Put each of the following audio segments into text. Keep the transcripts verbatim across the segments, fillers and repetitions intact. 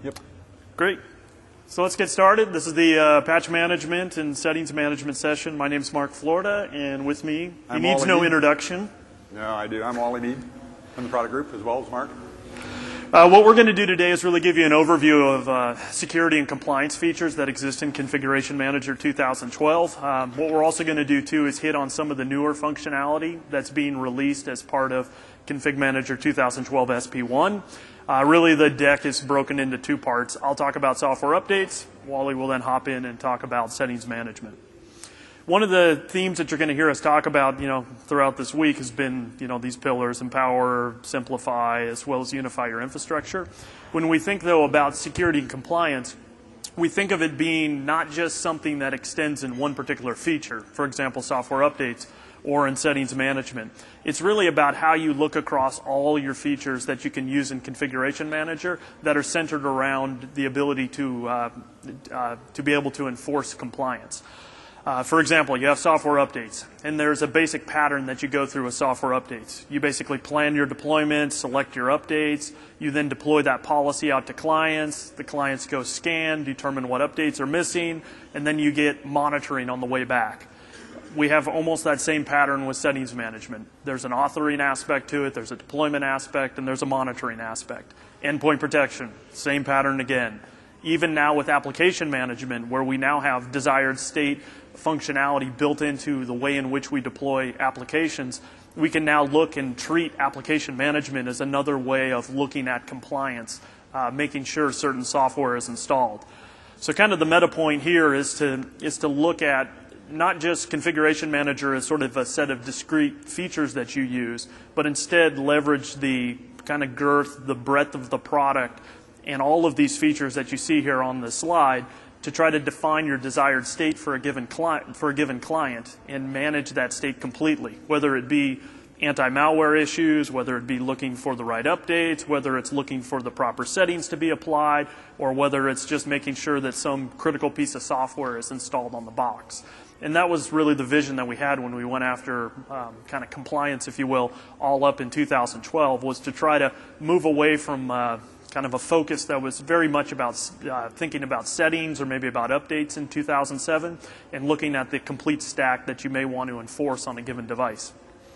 Yep. Great. So let's get started. This is the uh, patch management and settings management session. My name is Mark Florida, and with me, he I'm needs Wally no Mead. introduction. No, I do. I'm Wally Mead from the product group as well as Mark. Uh, what we're going to do today is really give you an overview of uh, security and compliance features that exist in Configuration Manager two thousand twelve. Um, what we're also going to do, too, is hit on some of the newer functionality that's being released as part of Config Manager two thousand twelve S P one. Uh, really, the deck is broken into two parts. I'll talk about software updates. Wally will then hop in and talk about settings management. One of the themes that you're going to hear us talk about, you know, throughout this week has been, you know, these pillars: empower, simplify, as well as unify your infrastructure. When we think, though, about security and compliance, we think of it being not just something that extends in one particular feature, for example, software updates, or in settings management. It's really about how you look across all your features that you can use in Configuration Manager that are centered around the ability to, uh, uh, to be able to enforce compliance. Uh, for example, you have software updates, and there's a basic pattern that you go through with software updates. You basically plan your deployment, select your updates, you then deploy that policy out to clients, the clients go scan, determine what updates are missing, and then you get monitoring on the way back. We have almost that same pattern with settings management. There's an authoring aspect to it, there's a deployment aspect, and there's a monitoring aspect. Endpoint protection, same pattern again. Even now with application management, where we now have desired state functionality built into the way in which we deploy applications, we can now look and treat application management as another way of looking at compliance, uh, making sure certain software is installed. So kind of the meta point here is to, is to look at not just Configuration Manager as sort of a set of discrete features that you use, but instead leverage the kind of girth, the breadth of the product, and all of these features that you see here on the slide to try to define your desired state for a given client, for a given client and manage that state completely, whether it be anti-malware issues, whether it be looking for the right updates, whether it's looking for the proper settings to be applied, or whether it's just making sure that some critical piece of software is installed on the box. And that was really the vision that we had when we went after um, kind of compliance, if you will, all up in two thousand twelve, was to try to move away from uh, kind of a focus that was very much about uh, thinking about settings or maybe about updates in two thousand seven and looking at the complete stack that you may want to enforce on a given device.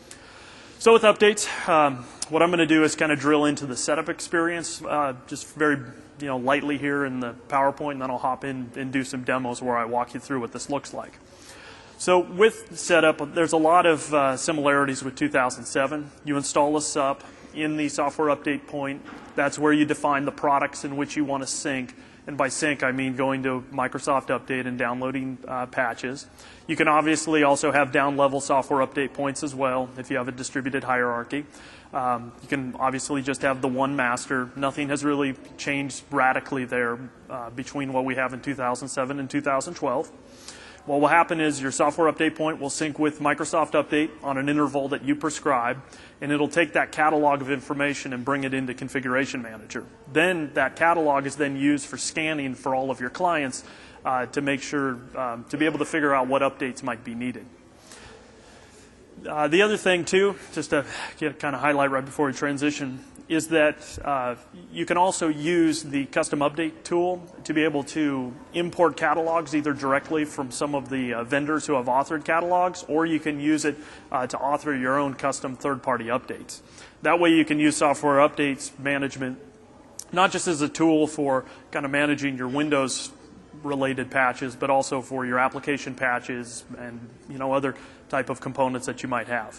So with updates, um, what I'm going to do is kind of drill into the setup experience uh, just very you know, lightly here in the PowerPoint, and then I'll hop in and do some demos where I walk you through what this looks like. So with setup, there's a lot of uh, similarities with two thousand seven. You install a S U P in the software update point. That's where you define the products in which you want to sync. And by sync, I mean going to Microsoft Update and downloading uh, patches. You can obviously also have down-level software update points as well if you have a distributed hierarchy. Um, you can obviously just have the one master. Nothing has really changed radically there uh, between what we have in two thousand seven and two thousand twelve. What will happen is your software update point will sync with Microsoft Update on an interval that you prescribe, and it'll take that catalog of information and bring it into Configuration Manager. Then that catalog is then used for scanning for all of your clients uh, to make sure, um, to be able to figure out what updates might be needed. Uh, the other thing, too, just to get, kind of highlight right before we transition, is that uh, you can also use the custom update tool to be able to import catalogs either directly from some of the uh, vendors who have authored catalogs, or you can use it uh, to author your own custom third-party updates. That way you can use software updates management not just as a tool for kind of managing your Windows related patches, but also for your application patches and you know other type of components that you might have.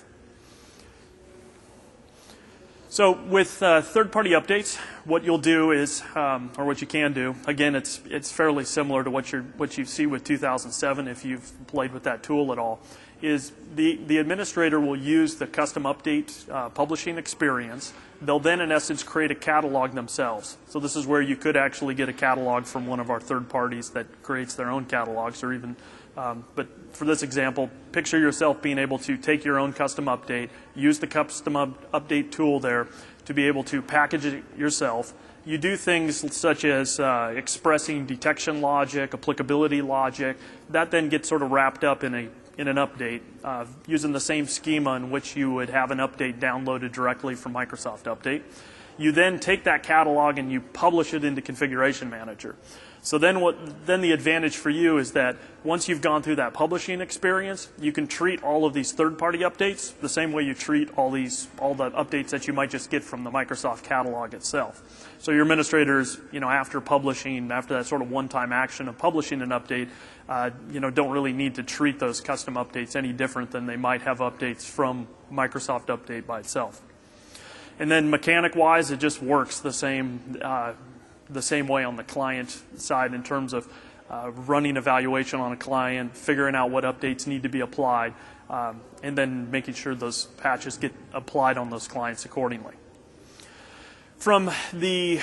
So with uh, third-party updates, what you'll do is, um, or what you can do, again, it's it's fairly similar to what you what you see with two thousand seven if you've played with that tool at all, is the, the administrator will use the custom update uh, publishing experience. They'll then, in essence, create a catalog themselves. So this is where you could actually get a catalog from one of our third parties that creates their own catalogs, or even Um, but for this example, picture yourself being able to take your own custom update, use the custom up update tool there to be able to package it yourself. You do things such as uh, expressing detection logic, applicability logic. That then gets sort of wrapped up in a in an update uh, using the same schema in which you would have an update downloaded directly from Microsoft Update. You then take that catalog and you publish it into Configuration Manager. So then what, then the advantage for you is that once you've gone through that publishing experience, you can treat all of these third-party updates the same way you treat all these, all the updates that you might just get from the Microsoft catalog itself. So your administrators, you know, after publishing, after that sort of one-time action of publishing an update, uh, you know, don't really need to treat those custom updates any different than they might have updates from Microsoft Update by itself. And then mechanic-wise, it just works the same, uh, the same way on the client side in terms of uh, running evaluation on a client, figuring out what updates need to be applied, um, and then making sure those patches get applied on those clients accordingly. From the,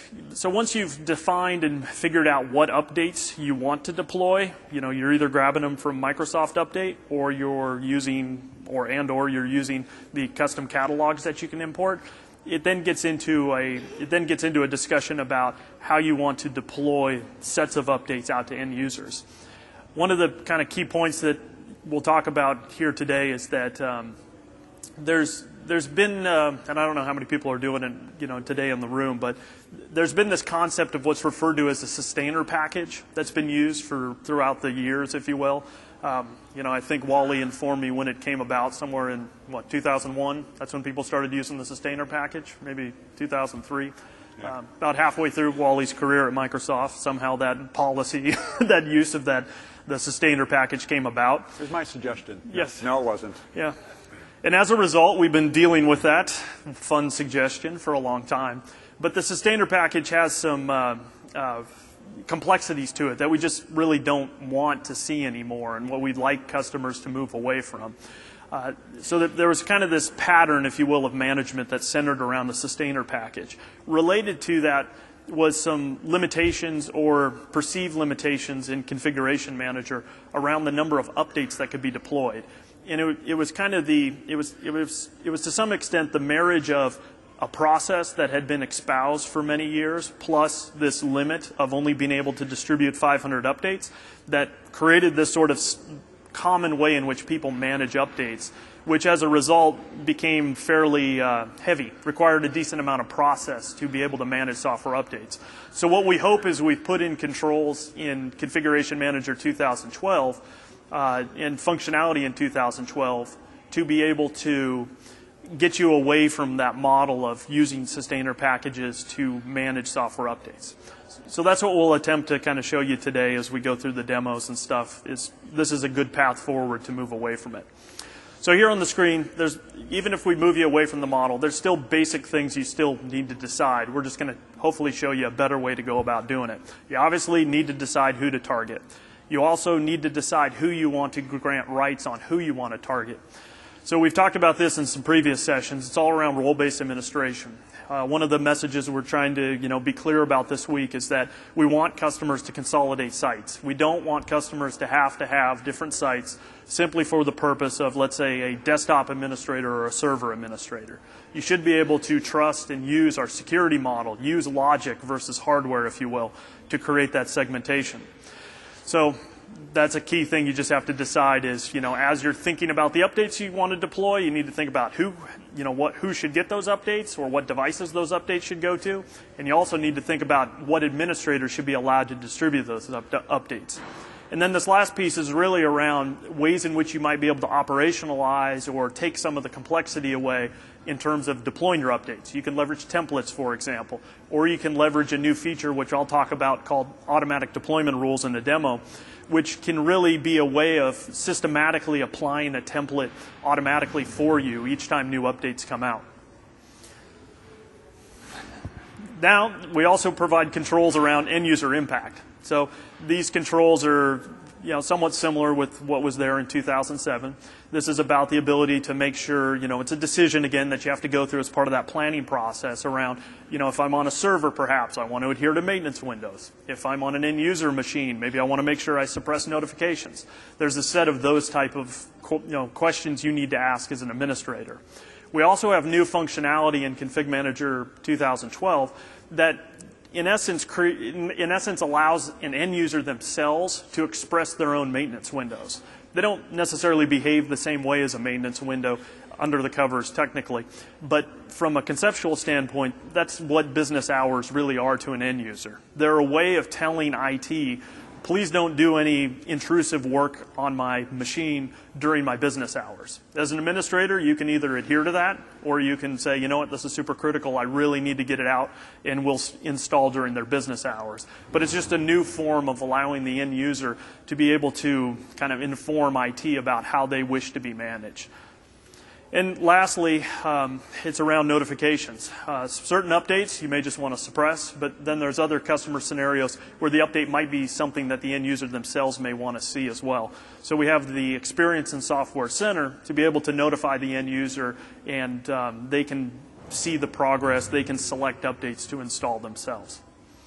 so once you've defined and figured out what updates you want to deploy, you know, you're either grabbing them from Microsoft Update or you're using, or and or you're using the custom catalogs that you can import. It then gets into a it then gets into a discussion about how you want to deploy sets of updates out to end users. One of the kind of key points that we'll talk about here today is that um, there's there's been uh, and I don't know how many people are doing it, you know, today in the room, but there's been this concept of what's referred to as a sustainer package that's been used for throughout the years, if you will. Um, you know, I think Wally informed me when it came about, somewhere in, what, two thousand one? That's when people started using the sustainer package, maybe two thousand three. Yeah. Uh, about halfway through Wally's career at Microsoft, somehow that policy, that use of that, the sustainer package came about. It was my suggestion. Yes. No, it wasn't. Yeah. And as a result, we've been dealing with that fun suggestion for a long time. But the sustainer package has some uh, uh, complexities to it that we just really don't want to see anymore, and what we'd like customers to move away from. Uh, so that there was kind of this pattern, if you will, of management that's centered around the sustainer package. Related to that was some limitations or perceived limitations in Configuration Manager around the number of updates that could be deployed. And it, it was kind of the, it was, it was, it was to some extent the marriage of a process that had been espoused for many years, plus this limit of only being able to distribute five hundred updates, that created this sort of common way in which people manage updates, which as a result became fairly uh, heavy, required a decent amount of process to be able to manage software updates. So what we hope is we've put in controls in Configuration Manager two thousand twelve uh, and functionality in two thousand twelve to be able to get you away from that model of using sustainer packages to manage software updates. So that's what we'll attempt to kind of show you today as we go through the demos and stuff. Is this is a good path forward to move away from it. So here on the screen, there's, even if we move you away from the model, there's still basic things you still need to decide. We're just going to hopefully show you a better way to go about doing it. You obviously need to decide who to target. You also need to decide who you want to grant rights on, who you want to target. So we've talked about this in some previous sessions. It's all around role-based administration. Uh, one of the messages we're trying to, you know, be clear about this week is that we want customers to consolidate sites. We don't want customers to have to have different sites simply for the purpose of, let's say, a desktop administrator or a server administrator. You should be able to trust and use our security model, use logic versus hardware, if you will, to create that segmentation. So that's a key thing you just have to decide is, you know, as you're thinking about the updates you want to deploy, you need to think about who, you know, what, who should get those updates or what devices those updates should go to. And you also need to think about what administrators should be allowed to distribute those up updates. And then this last piece is really around ways in which you might be able to operationalize or take some of the complexity away in terms of deploying your updates. You can leverage templates, for example, or you can leverage a new feature, which I'll talk about, called automatic deployment rules in a demo, which can really be a way of systematically applying a template automatically for you each time new updates come out. Now, we also provide controls around end user impact. So these controls are, you know, somewhat similar with what was there in two thousand seven. This is about the ability to make sure, you know, it's a decision, again, that you have to go through as part of that planning process around, you know, if I'm on a server, perhaps I want to adhere to maintenance windows. If I'm on an end user machine, maybe I want to make sure I suppress notifications. There's a set of those type of, you know, questions you need to ask as an administrator. We also have new functionality in Config Manager two thousand twelve that in essence, in essence allows an end user themselves to express their own maintenance windows. They don't necessarily behave the same way as a maintenance window. under the covers technically. But from a conceptual standpoint, that's what business hours really are to an end user. They're a way of telling I T, please don't do any intrusive work on my machine during my business hours. As an administrator, you can either adhere to that, or you can say, you know what, this is super critical, I really need to get it out, and we'll install during their business hours. But it's just a new form of allowing the end user to be able to kind of inform I T about how they wish to be managed. And lastly, um, it's around notifications. Uh, certain updates you may just want to suppress, but then there's other customer scenarios where the update might be something that the end user themselves may want to see as well. So we have the Experience and Software Center to be able to notify the end user, and um, they can see the progress, they can select updates to install themselves.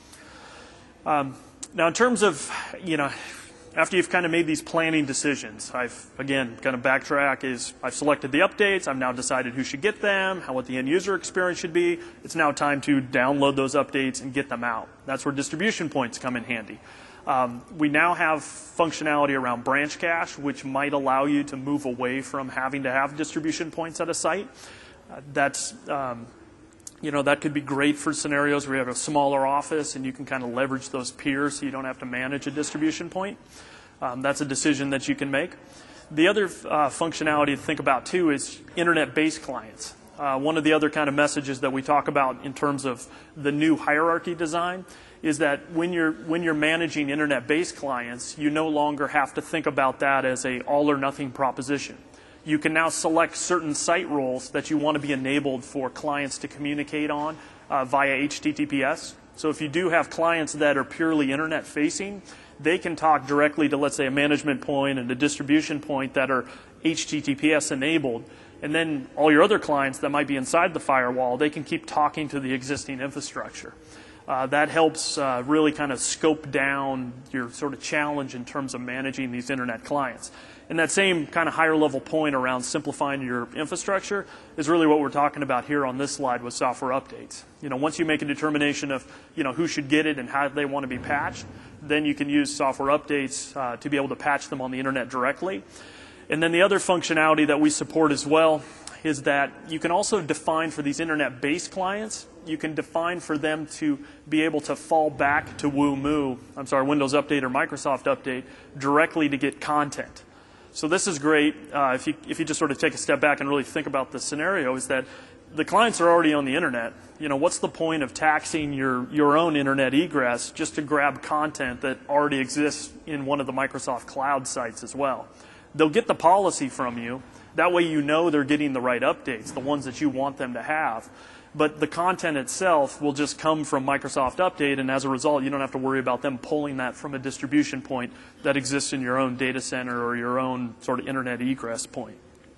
Um, now in terms of, you know, after you've kind of made these planning decisions, I've, again, kind of backtrack is I've selected the updates, I've now decided who should get them, how what the end user experience should be. It's now time to download those updates and get them out. That's where distribution points come in handy. Um, we now have functionality around branch cache, which might allow you to move away from having to have distribution points at a site. Uh, that's um, You know, that could be great for scenarios where you have a smaller office and you can kind of leverage those peers so you don't have to manage a distribution point. Um, that's a decision that you can make. The other uh, functionality to think about too is internet-based clients. Uh, one of the other kind of messages that we talk about in terms of the new hierarchy design is that when you're, when you're managing internet-based clients, you no longer have to think about that as a all or nothing proposition. You can now select certain site roles that you want to be enabled for clients to communicate on uh, via H T T P S. So if you do have clients that are purely internet facing, they can talk directly to, let's say, a management point and a distribution point that are H T T P S enabled. And then all your other clients that might be inside the firewall, they can keep talking to the existing infrastructure. Uh, that helps uh, really kind of scope down your sort of challenge in terms of managing these internet clients. And that same kind of higher level point around simplifying your infrastructure is really what we're talking about here on this slide with software updates. You know, once you make a determination of, you know, who should get it and how they want to be patched, then you can use software updates uh, to be able to patch them on the internet directly. And then the other functionality that we support as well is that you can also define for these internet-based clients, you can define for them to be able to fall back to WooMoo, I'm sorry, Windows Update or Microsoft Update directly to get content. So this is great uh, if you, if you just sort of take a step back and really think about the scenario, is that the clients are already on the internet. You know, what's the point of taxing your, your own internet egress just to grab content that already exists in one of the Microsoft Cloud sites as well? They'll get the policy from you. That way you know they're getting the right updates, the ones that you want them to have. But the content itself will just come from Microsoft Update, and as a result, you don't have to worry about them pulling that from a distribution point that exists in your own data center or your own sort of internet egress point.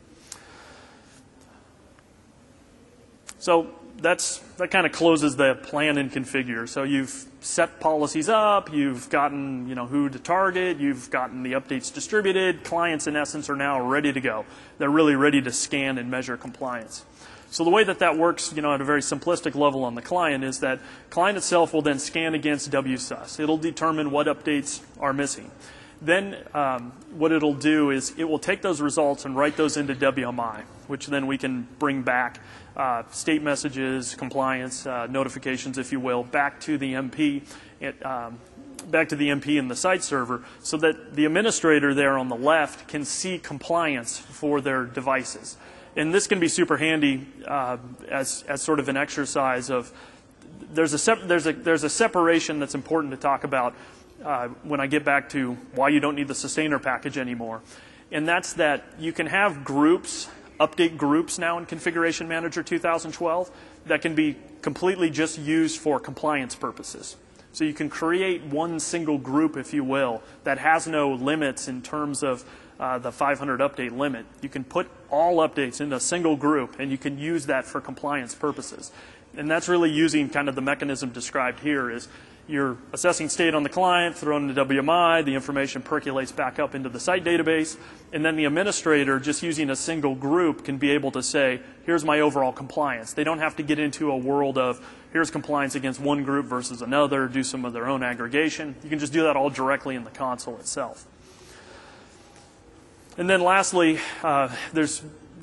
So that's, that kind of closes the plan and configure. So you've set policies up, you've gotten, you know, who to target, you've gotten the updates distributed. Clients, in essence, are now ready to go. They're really ready to scan and measure compliance. So the way that that works, you know, at a very simplistic level on the client is that client itself will then scan against W S U S. It'll determine what updates are missing. Then um, what it'll do is it will take those results and write those into W M I, which then we can bring back uh, state messages, compliance, uh, notifications, if you will, back to the M P, it, um, back to the M P in the site server, so that the administrator there on the left can see compliance for their devices. And this can be super handy uh, as, as sort of an exercise of, there's a, sep there's, a, there's a separation that's important to talk about uh, when I get back to why you don't need the sustainer package anymore. And that's that you can have groups, update groups now in Configuration Manager two thousand twelve that can be completely just used for compliance purposes. So you can create one single group, if you will, that has no limits in terms of Uh, the five hundred update limit. You can put all updates in a single group, and you can use that for compliance purposes. And that's really using kind of the mechanism described here is you're assessing state on the client, thrown into W M I, the information percolates back up into the site database, and then the administrator, just using a single group, can be able to say, here's my overall compliance. They don't have to get into a world of, here's compliance against one group versus another, do some of their own aggregation. You can just do that all directly in the console itself. And then lastly, uh, there's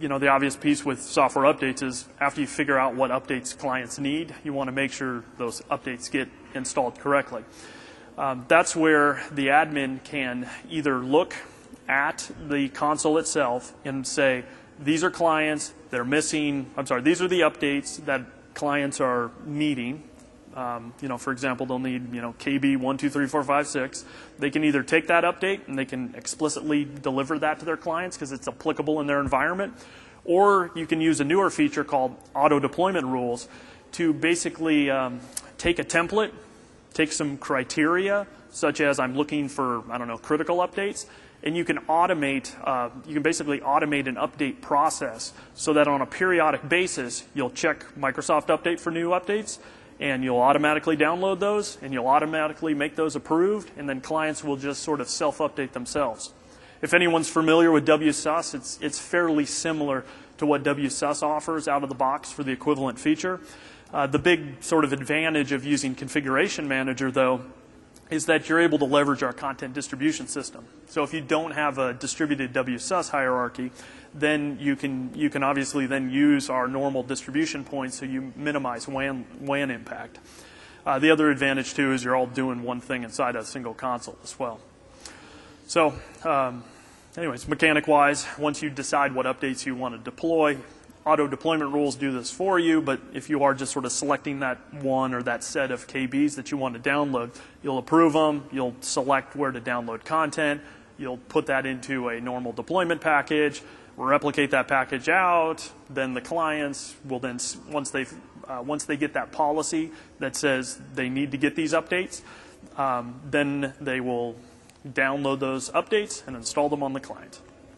you know, the obvious piece with software updates is after you figure out what updates clients need, you want to make sure those updates get installed correctly. Um, that's where the admin can either look at the console itself and say, these are clients, they're missing, I'm sorry, these are the updates that clients are needing. Um, you know, for example, they'll need, you know, K B one two three four five six. They can either take that update and they can explicitly deliver that to their clients because it's applicable in their environment, or you can use a newer feature called auto deployment rules to basically um, take a template, take some criteria, such as I'm looking for, I don't know, critical updates, and you can automate, uh, you can basically automate an update process so that on a periodic basis, you'll check Microsoft Update for new updates, and you'll automatically download those, and you'll automatically make those approved, and then clients will just sort of self-update themselves. If anyone's familiar with W S U S, it's, it's fairly similar to what W S U S offers out of the box for the equivalent feature. Uh, the big sort of advantage of using Configuration Manager, though, is that you're able to leverage our content distribution system. So if you don't have a distributed W S U S hierarchy, then you can you can obviously then use our normal distribution points so you minimize W A N, W A N impact. Uh, the other advantage, too, is you're all doing one thing inside a single console as well. So um, anyways, mechanic-wise, once you decide what updates you want to deploy, auto deployment rules do this for you, but if you are just sort of selecting that one or that set of K Bs that you want to download, you'll approve them, you'll select where to download content, you'll put that into a normal deployment package, replicate that package out, then the clients will then, once they uh, once they get that policy that says they need to get these updates, um, then they will download those updates and install them on the client.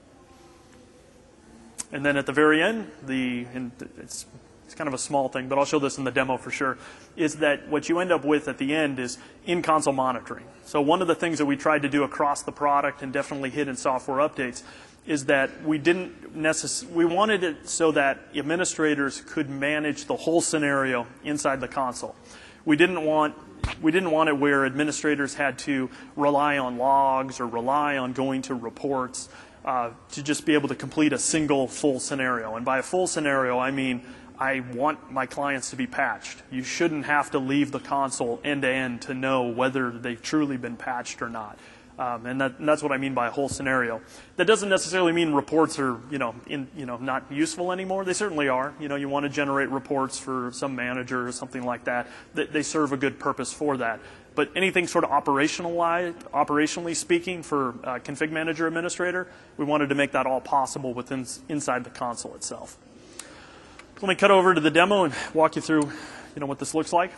And then at the very end, the and it's, it's kind of a small thing, but I'll show this in the demo for sure, is that what you end up with at the end is in-console monitoring. So one of the things that we tried to do across the product and definitely hit in software updates is that we didn't necess- we wanted it so that administrators could manage the whole scenario inside the console. We didn't want we didn't want it where administrators had to rely on logs or rely on going to reports uh, to just be able to complete a single full scenario. And by a full scenario, I mean I want my clients to be patched. You shouldn't have to leave the console end to end to know whether they've truly been patched or not. Um, and, that, and that's what I mean by a whole scenario. That doesn't necessarily mean reports are, you know, in, you know, not useful anymore. They certainly are. You know, you want to generate reports for some manager or something like that. They, they serve a good purpose for that. But anything sort of operationalized, operationally speaking, for uh, config manager administrator, we wanted to make that all possible within inside the console itself. So let me cut over to the demo and walk you through, you know, what this looks like.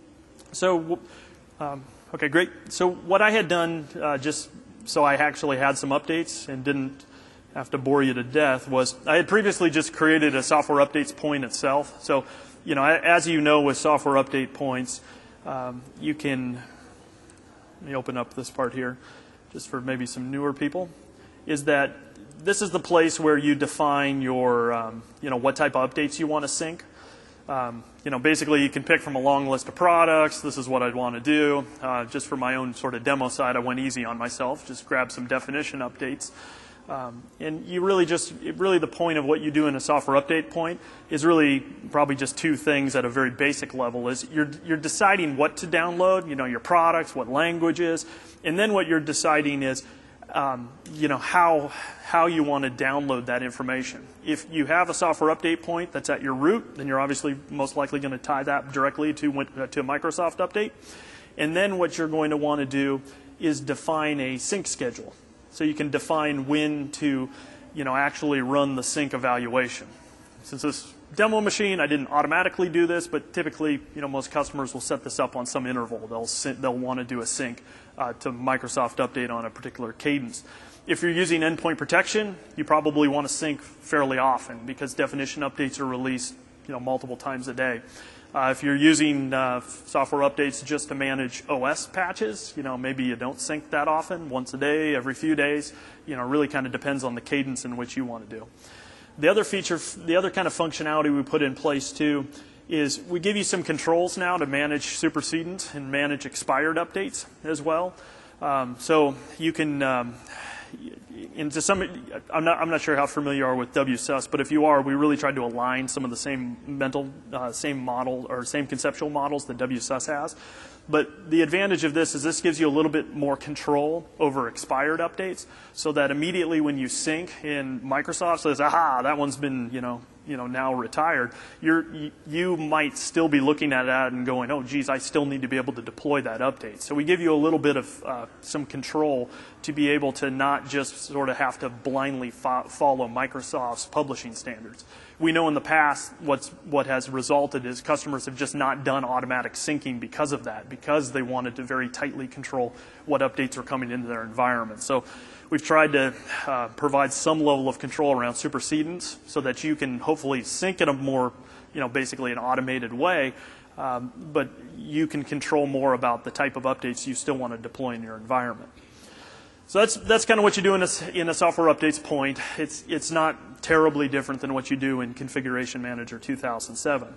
So. Um, Okay, great. So what I had done, uh, just so I actually had some updates and didn't have to bore you to death, was I had previously just created a software updates point itself. So, you know, as you know with software update points, um, you can, let me open up this part here, just for maybe some newer people, is that this is the place where you define your, um, you know, what type of updates you want to sync. Um, you know, basically you can pick from a long list of products. This is what I'd want to do. Uh, just for my own sort of demo side, I went easy on myself. Just grab some definition updates. Um, and you really just, it really the point of what you do in a software update point is really probably just two things at a very basic level. Is you're, you're deciding what to download, you know, your products, what languages, and then what you're deciding is, Um, you know, how, how you want to download that information. If you have a software update point that's at your root, then you're obviously most likely going to tie that directly to, uh, to Microsoft Update. And then what you're going to want to do is define a sync schedule. So you can define when to, you know, actually run the sync evaluation. Since this demo machine, I didn't automatically do this, but typically, you know, most customers will set this up on some interval. They'll they'll want to do a sync uh, to Microsoft Update on a particular cadence. If you're using endpoint protection, you probably want to sync fairly often because definition updates are released, you know, multiple times a day. Uh, if you're using uh, software updates just to manage O S patches, you know, maybe you don't sync that often, once a day, every few days. You know, really kind of depends on the cadence in which you want to do. The other feature, the other kind of functionality we put in place too, is we give you some controls now to manage supersedent and manage expired updates as well. Um, so you can, um, into some, I'm not, I'm not sure how familiar you are with W S U S, but if you are, we really tried to align some of the same mental, uh, same model or same conceptual models that W S U S has. But the advantage of this is this gives you a little bit more control over expired updates, so that immediately when you sync in Microsoft says, aha, that one's been, you know, you know, now retired, you're, you, you might still be looking at that and going, oh, geez, I still need to be able to deploy that update. So we give you a little bit of uh, some control to be able to not just sort of have to blindly fo follow Microsoft's publishing standards. We know in the past what's, what has resulted is customers have just not done automatic syncing because of that, because they wanted to very tightly control what updates are coming into their environment. So we've tried to uh, provide some level of control around supersedence so that you can hopefully sync in a more, you know, basically an automated way, um, but you can control more about the type of updates you still want to deploy in your environment. So that's, that's kind of what you do in a, in a software updates point. It's, it's not terribly different than what you do in Configuration Manager two thousand seven.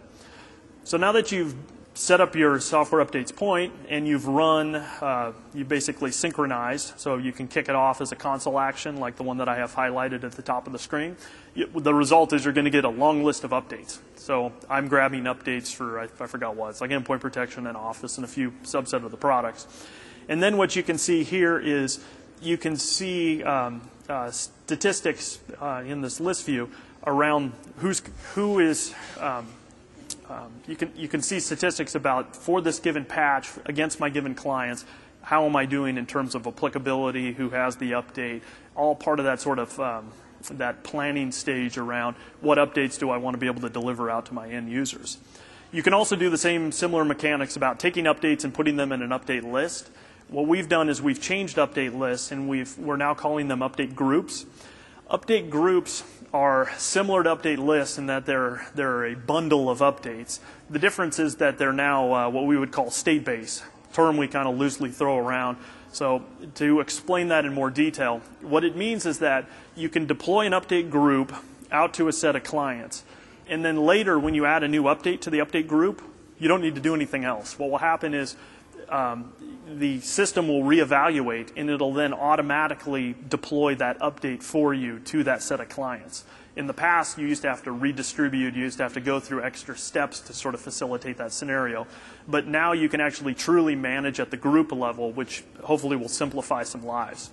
So now that you've set up your software updates point and you've run, uh, you basically synchronized, so you can kick it off as a console action like the one that I have highlighted at the top of the screen. You, the result is you're going to get a long list of updates. So I'm grabbing updates for, I, I forgot what, it's like endpoint protection and Office and a few subset of the products. And then what you can see here is you can see um, uh, statistics uh, in this list view around who's, who is, um, um, you can, you can see statistics about for this given patch against my given clients, how am I doing in terms of applicability, who has the update, all part of that sort of um, that planning stage around what updates do I want to be able to deliver out to my end users. You can also do the same similar mechanics about taking updates and putting them in an update list. What we've done is we've changed update lists and we've, we're now calling them update groups. Update groups are similar to update lists in that they're, they're a bundle of updates. The difference is that they're now uh, what we would call state-based, term we kind of loosely throw around. So to explain that in more detail, what it means is that you can deploy an update group out to a set of clients. And then later when you add a new update to the update group, you don't need to do anything else. What will happen is um, the system will reevaluate and it'll then automatically deploy that update for you to that set of clients. In the past, you used to have to redistribute, you used to have to go through extra steps to sort of facilitate that scenario. But now you can actually truly manage at the group level, which hopefully will simplify some lives.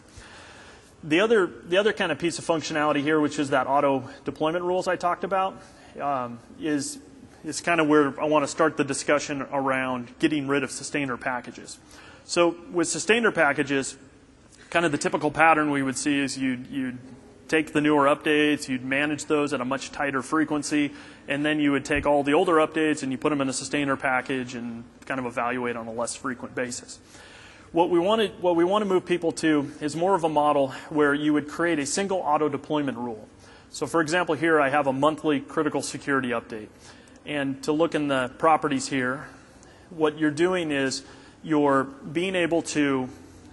The other, the other kind of piece of functionality here, which is that auto deployment rules I talked about, um, is is kind of where I want to start the discussion around getting rid of sustainer packages. So with sustainer packages, kind of the typical pattern we would see is you'd, you'd take the newer updates, you'd manage those at a much tighter frequency, and then you would take all the older updates and you put them in a sustainer package and kind of evaluate on a less frequent basis. What we want to, what we want to move people to is more of a model where you would create a single auto deployment rule. So for example, here I have a monthly critical security update. And to look in the properties here, what you're doing is you're being able to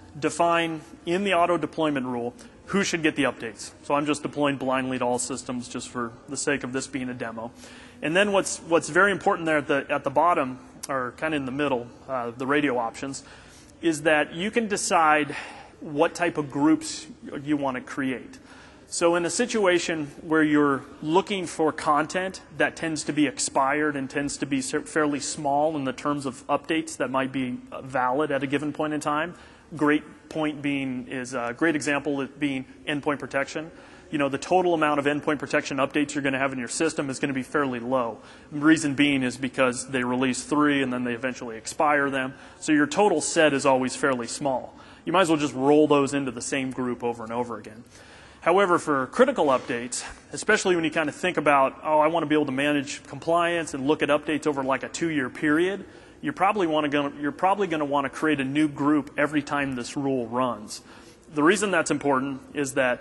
define in the auto deployment rule who should get the updates. So I'm just deploying blindly to all systems just for the sake of this being a demo. And then what's, what's very important there at the, at the bottom, or kind of in the middle, uh, the radio options, is that you can decide what type of groups you want to create. So in a situation where you're looking for content that tends to be expired and tends to be fairly small in the terms of updates that might be valid at a given point in time, great point being is a great example being endpoint protection. You know, the total amount of endpoint protection updates you're going to have in your system is going to be fairly low. The reason being is because they release three and then they eventually expire them. So your total set is always fairly small. You might as well just roll those into the same group over and over again. However, for critical updates, especially when you kind of think about, oh, I want to be able to manage compliance and look at updates over like a two-year period, you're probably, want to, you're probably going to want to create a new group every time this rule runs. The reason that's important is that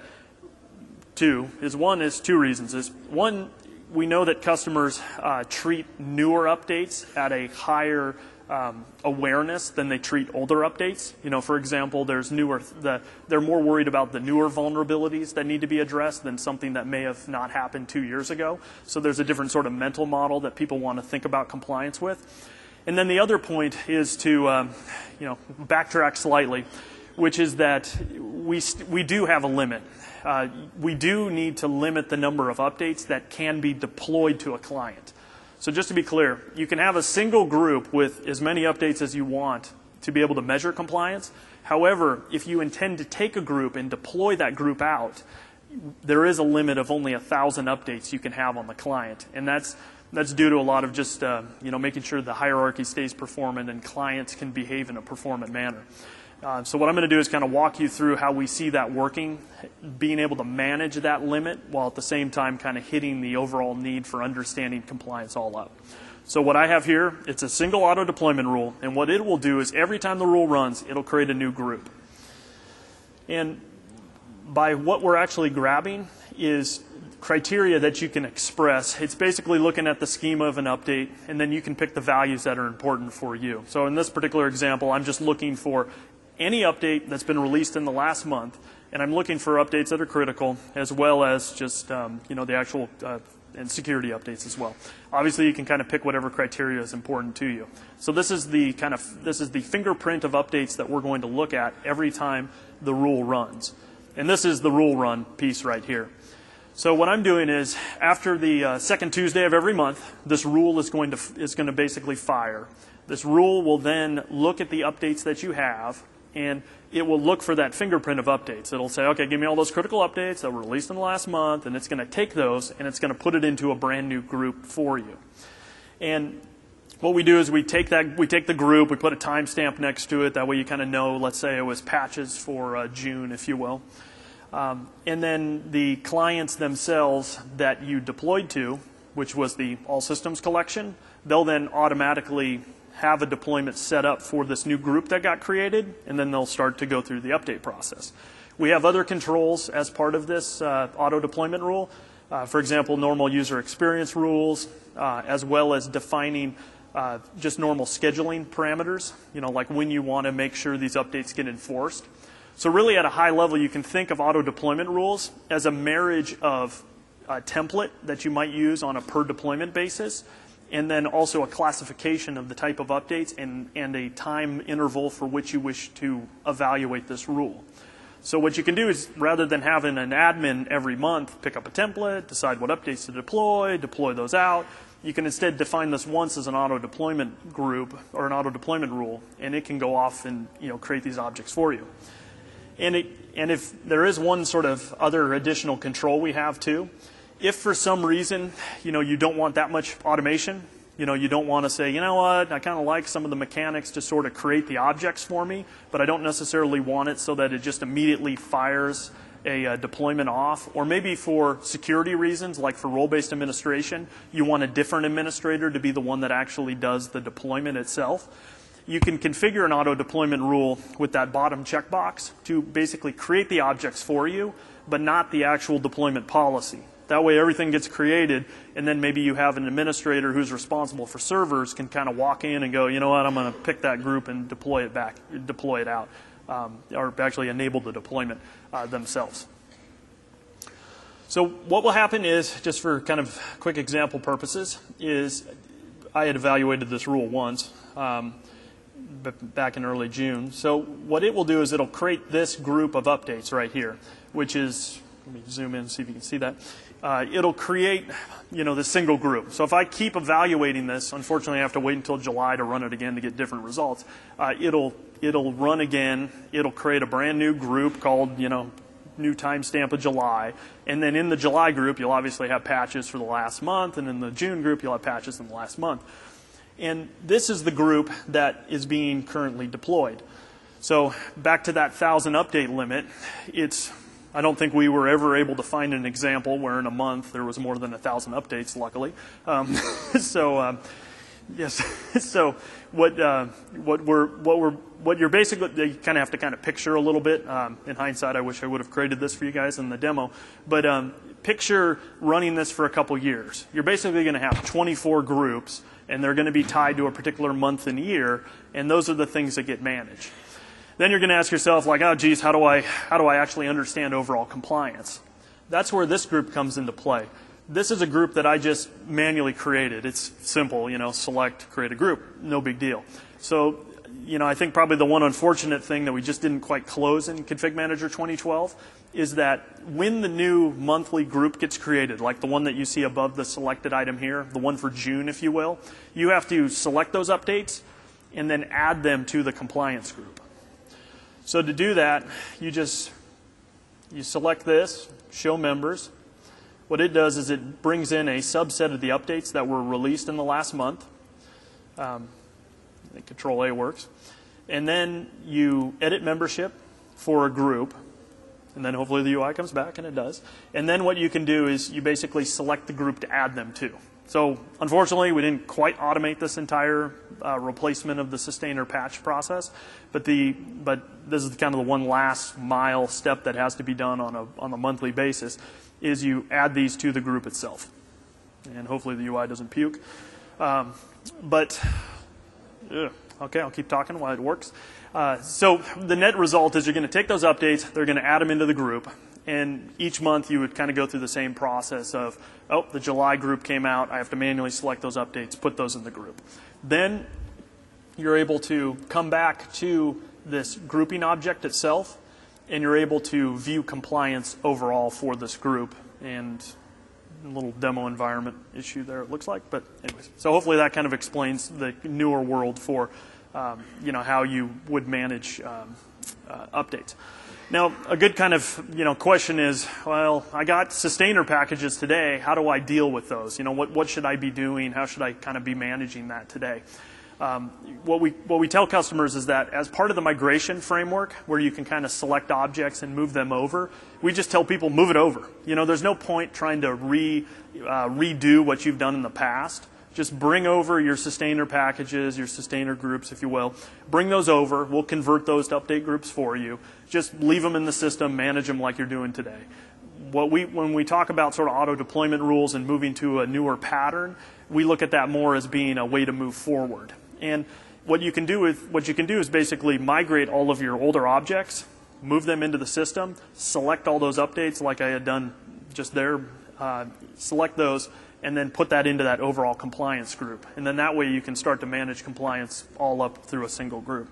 two, is one is two reasons. Is one, we know that customers uh, treat newer updates at a higher Um, awareness than they treat older updates. You know, for example, there's newer, the, they're more worried about the newer vulnerabilities that need to be addressed than something that may have not happened two years ago. So there's a different sort of mental model that people want to think about compliance with. And then the other point is to, um, you know, backtrack slightly, which is that we, st- we do have a limit. Uh, we do need to limit the number of updates that can be deployed to a client. So just to be clear, you can have a single group with as many updates as you want to be able to measure compliance. However, if you intend to take a group and deploy that group out, there is a limit of only a thousand updates you can have on the client, and that's that's due to a lot of just uh, you know making sure the hierarchy stays performant and clients can behave in a performant manner. Uh, so what I'm going to do is kind of walk you through how we see that working, being able to manage that limit while at the same time kind of hitting the overall need for understanding compliance all up. So what I have here, it's a single auto deployment rule, and what it will do is every time the rule runs, it'll create a new group. And by what we're actually grabbing is criteria that you can express. It's basically looking at the schema of an update, and then you can pick the values that are important for you. So in this particular example, I'm just looking for any update that's been released in the last month, and I'm looking for updates that are critical, as well as just um, you know the actual uh, and security updates as well. Obviously, you can kind of pick whatever criteria is important to you. So this is the kind of this is the fingerprint of updates that we're going to look at every time the rule runs. And this is the rule run piece right here. So what I'm doing is, after the uh, second Tuesday of every month, this rule is going to is going to basically fire. This rule will then look at the updates that you have, and it will look for that fingerprint of updates. It'll say, okay, give me all those critical updates that were released in the last month, and it's going to take those, and it's going to put it into a brand new group for you. And what we do is we take that, we take the group, we put a timestamp next to it. That way you kind of know, let's say it was patches for uh, June, if you will. Um, and then the clients themselves that you deployed to, which was the all systems collection, they'll then automatically have a deployment set up for this new group that got created, and then they'll start to go through the update process. We have other controls as part of this uh, auto deployment rule. Uh, for example, normal user experience rules, uh, as well as defining uh, just normal scheduling parameters, you know, like when you want to make sure these updates get enforced. So really at a high level, you can think of auto deployment rules as a marriage of a template that you might use on a per deployment basis, and then also a classification of the type of updates and, and a time interval for which you wish to evaluate this rule. So what you can do is, rather than having an admin every month pick up a template, decide what updates to deploy, deploy those out, you can instead define this once as an auto deployment group or an auto deployment rule, and it can go off and you know create these objects for you. And, it, and if there is one sort of other additional control we have too, if for some reason, you know, you don't want that much automation, you know, you don't want to say, you know what, I kind of like some of the mechanics to sort of create the objects for me, but I don't necessarily want it so that it just immediately fires a uh, deployment off. Or maybe for security reasons, like for role-based administration, you want a different administrator to be the one that actually does the deployment itself. You can configure an auto deployment rule with that bottom checkbox to basically create the objects for you, but not the actual deployment policy. That way everything gets created, and then maybe you have an administrator who's responsible for servers can kind of walk in and go, you know what, I'm going to pick that group and deploy it back, deploy it out, um, or actually enable the deployment uh, themselves. So what will happen is, just for kind of quick example purposes, is I had evaluated this rule once um, back in early June. So what it will do is it'll create this group of updates right here, which is, let me zoom in and see if you can see that. Uh, it'll create, you know, this single group. So if I keep evaluating this, unfortunately I have to wait until July to run it again to get different results. Uh, it'll it'll run again. It'll create a brand new group called, you know, new timestamp of July. And then in the July group, you'll obviously have patches for the last month, and in the June group, you'll have patches in the last month. And this is the group that is being currently deployed. So back to that thousand update limit, it's I don't think we were ever able to find an example where in a month there was more than a thousand updates, luckily. Um, so, um, yes. So, what uh, what we're what we're what you're basically you kind of have to kind of picture a little bit. Um, in hindsight, I wish I would have created this for you guys in the demo. But um, picture running this for a couple years. You're basically going to have twenty-four groups, and they're going to be tied to a particular month and year, and those are the things that get managed. Then you're going to ask yourself, like, oh, geez, how do I how do I actually understand overall compliance? That's where this group comes into play. This is a group that I just manually created. It's simple, you know, select, create a group, no big deal. So you know, I think probably the one unfortunate thing that we just didn't quite close in Config Manager twenty twelve is that when the new monthly group gets created, like the one that you see above the selected item here, the one for June, if you will, you have to select those updates and then add them to the compliance group. So to do that, you just you select this, show members. What it does is it brings in a subset of the updates that were released in the last month. Um, Control A works. And then you edit membership for a group. And then hopefully the U I comes back, and it does. And then what you can do is you basically select the group to add them to. So unfortunately, we didn't quite automate this entire uh, replacement of the sustainer patch process. But the but this is kind of the one last mile step that has to be done on a on a monthly basis, is you add these to the group itself. And hopefully the U I doesn't puke. Um, but ugh, okay, I'll keep talking while it works. Uh, so the net result is you're going to take those updates, they're going to add them into the group, and each month you would kind of go through the same process of, oh, the July group came out, I have to manually select those updates, put those in the group. Then you're able to come back to this grouping object itself, and you're able to view compliance overall for this group. And a little demo environment issue there, it looks like. But anyways, so hopefully that kind of explains the newer world for um, you know, how you would manage um, uh, updates. Now, a good kind of you know question is, well, I got sustainer packages today. How do I deal with those? You know, what what should I be doing? How should I kind of be managing that today? Um, what we what we tell customers is that as part of the migration framework, where you can kind of select objects and move them over, we just tell people move it over. You know, there's no point trying to re uh, redo what you've done in the past. Just bring over your sustainer packages, your sustainer groups, if you will. Bring those over. We'll convert those to update groups for you. Just leave them in the system, manage them like you're doing today. What we when we talk about sort of auto deployment rules and moving to a newer pattern, we look at that more as being a way to move forward. And what you can do is what you can do is basically migrate all of your older objects, move them into the system, select all those updates like I had done just there, uh, select those, and then put that into that overall compliance group. And then that way you can start to manage compliance all up through a single group.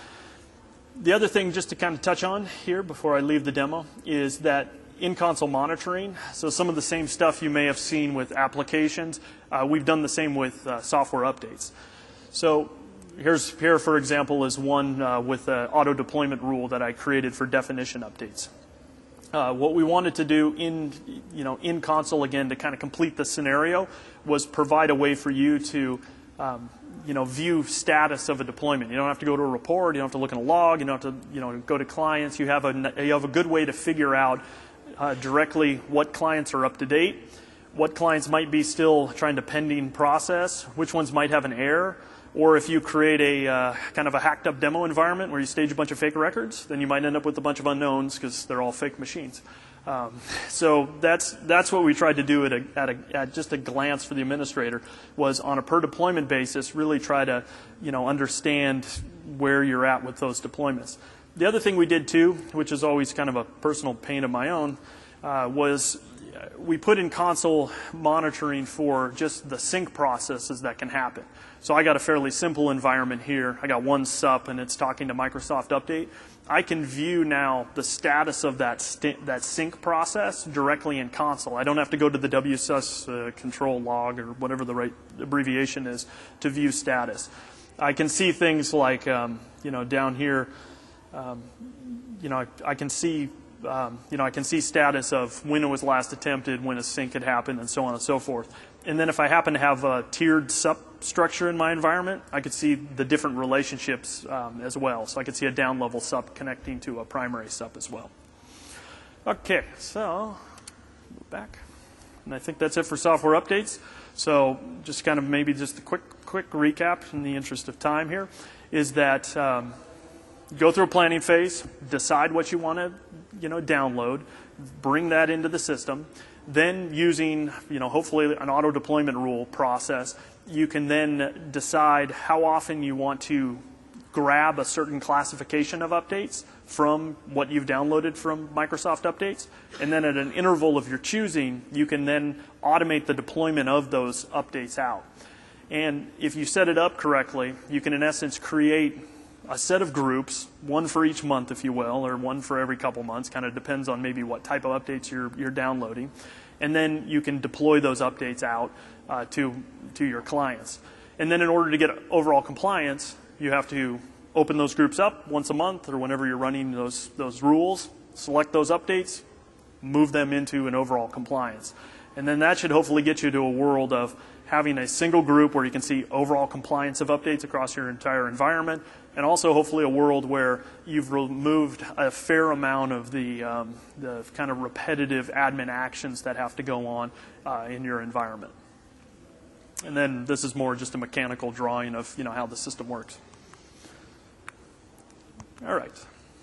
The other thing just to kind of touch on here before I leave the demo is that in-console monitoring. So some of the same stuff you may have seen with applications, uh, we've done the same with uh, software updates. So here's, here, for example, is one uh, with an auto deployment rule that I created for definition updates. Uh, what we wanted to do in, you know, in console, again, to kind of complete the scenario, was provide a way for you to, um, you know, view status of a deployment. You don't have to go to a report. You don't have to look in a log. You don't have to, you know, go to clients. You have a, you have a good way to figure out uh, directly what clients are up to date, what clients might be still trying to pending process, which ones might have an error. Or if you create a uh, kind of a hacked up demo environment where you stage a bunch of fake records, then you might end up with a bunch of unknowns because they're all fake machines. Um, so that's that's what we tried to do at, a, at, a, at just a glance for the administrator, was on a per deployment basis really try to you know understand where you're at with those deployments. The other thing we did too, which is always kind of a personal pain of my own, uh, was we put in console monitoring for just the sync processes that can happen. So I got a fairly simple environment here. I got one S U P and it's talking to Microsoft Update. I can view now the status of that that sync process directly in console. I don't have to go to the W S U S uh, control log or whatever the right abbreviation is to view status. I can see things like, um, you know, down here, um, you know, I, I can see Um, you know, I can see status of when it was last attempted, when a sync had happened, and so on and so forth. And then if I happen to have a tiered substructure in my environment, I could see the different relationships um, as well. So I could see a down-level sub connecting to a primary sub as well. Okay, so move back. And I think that's it for software updates. So just kind of maybe just a quick, quick recap in the interest of time here is that um, go through a planning phase, decide what you want to you know, download, bring that into the system. Then using, you know, hopefully an auto deployment rule process, you can then decide how often you want to grab a certain classification of updates from what you've downloaded from Microsoft Updates. And then at an interval of your choosing, you can then automate the deployment of those updates out. And if you set it up correctly, you can in essence create a set of groups, one for each month, if you will, or one for every couple months, kind of depends on maybe what type of updates you're, you're downloading. And then you can deploy those updates out uh, to, to your clients. And then in order to get overall compliance, you have to open those groups up once a month or whenever you're running those, those rules, select those updates, move them into an overall compliance. And then that should hopefully get you to a world of having a single group where you can see overall compliance of updates across your entire environment, and also hopefully a world where you've removed a fair amount of the, um, the kind of repetitive admin actions that have to go on uh, in your environment. And then this is more just a mechanical drawing of, you know, how the system works. All right.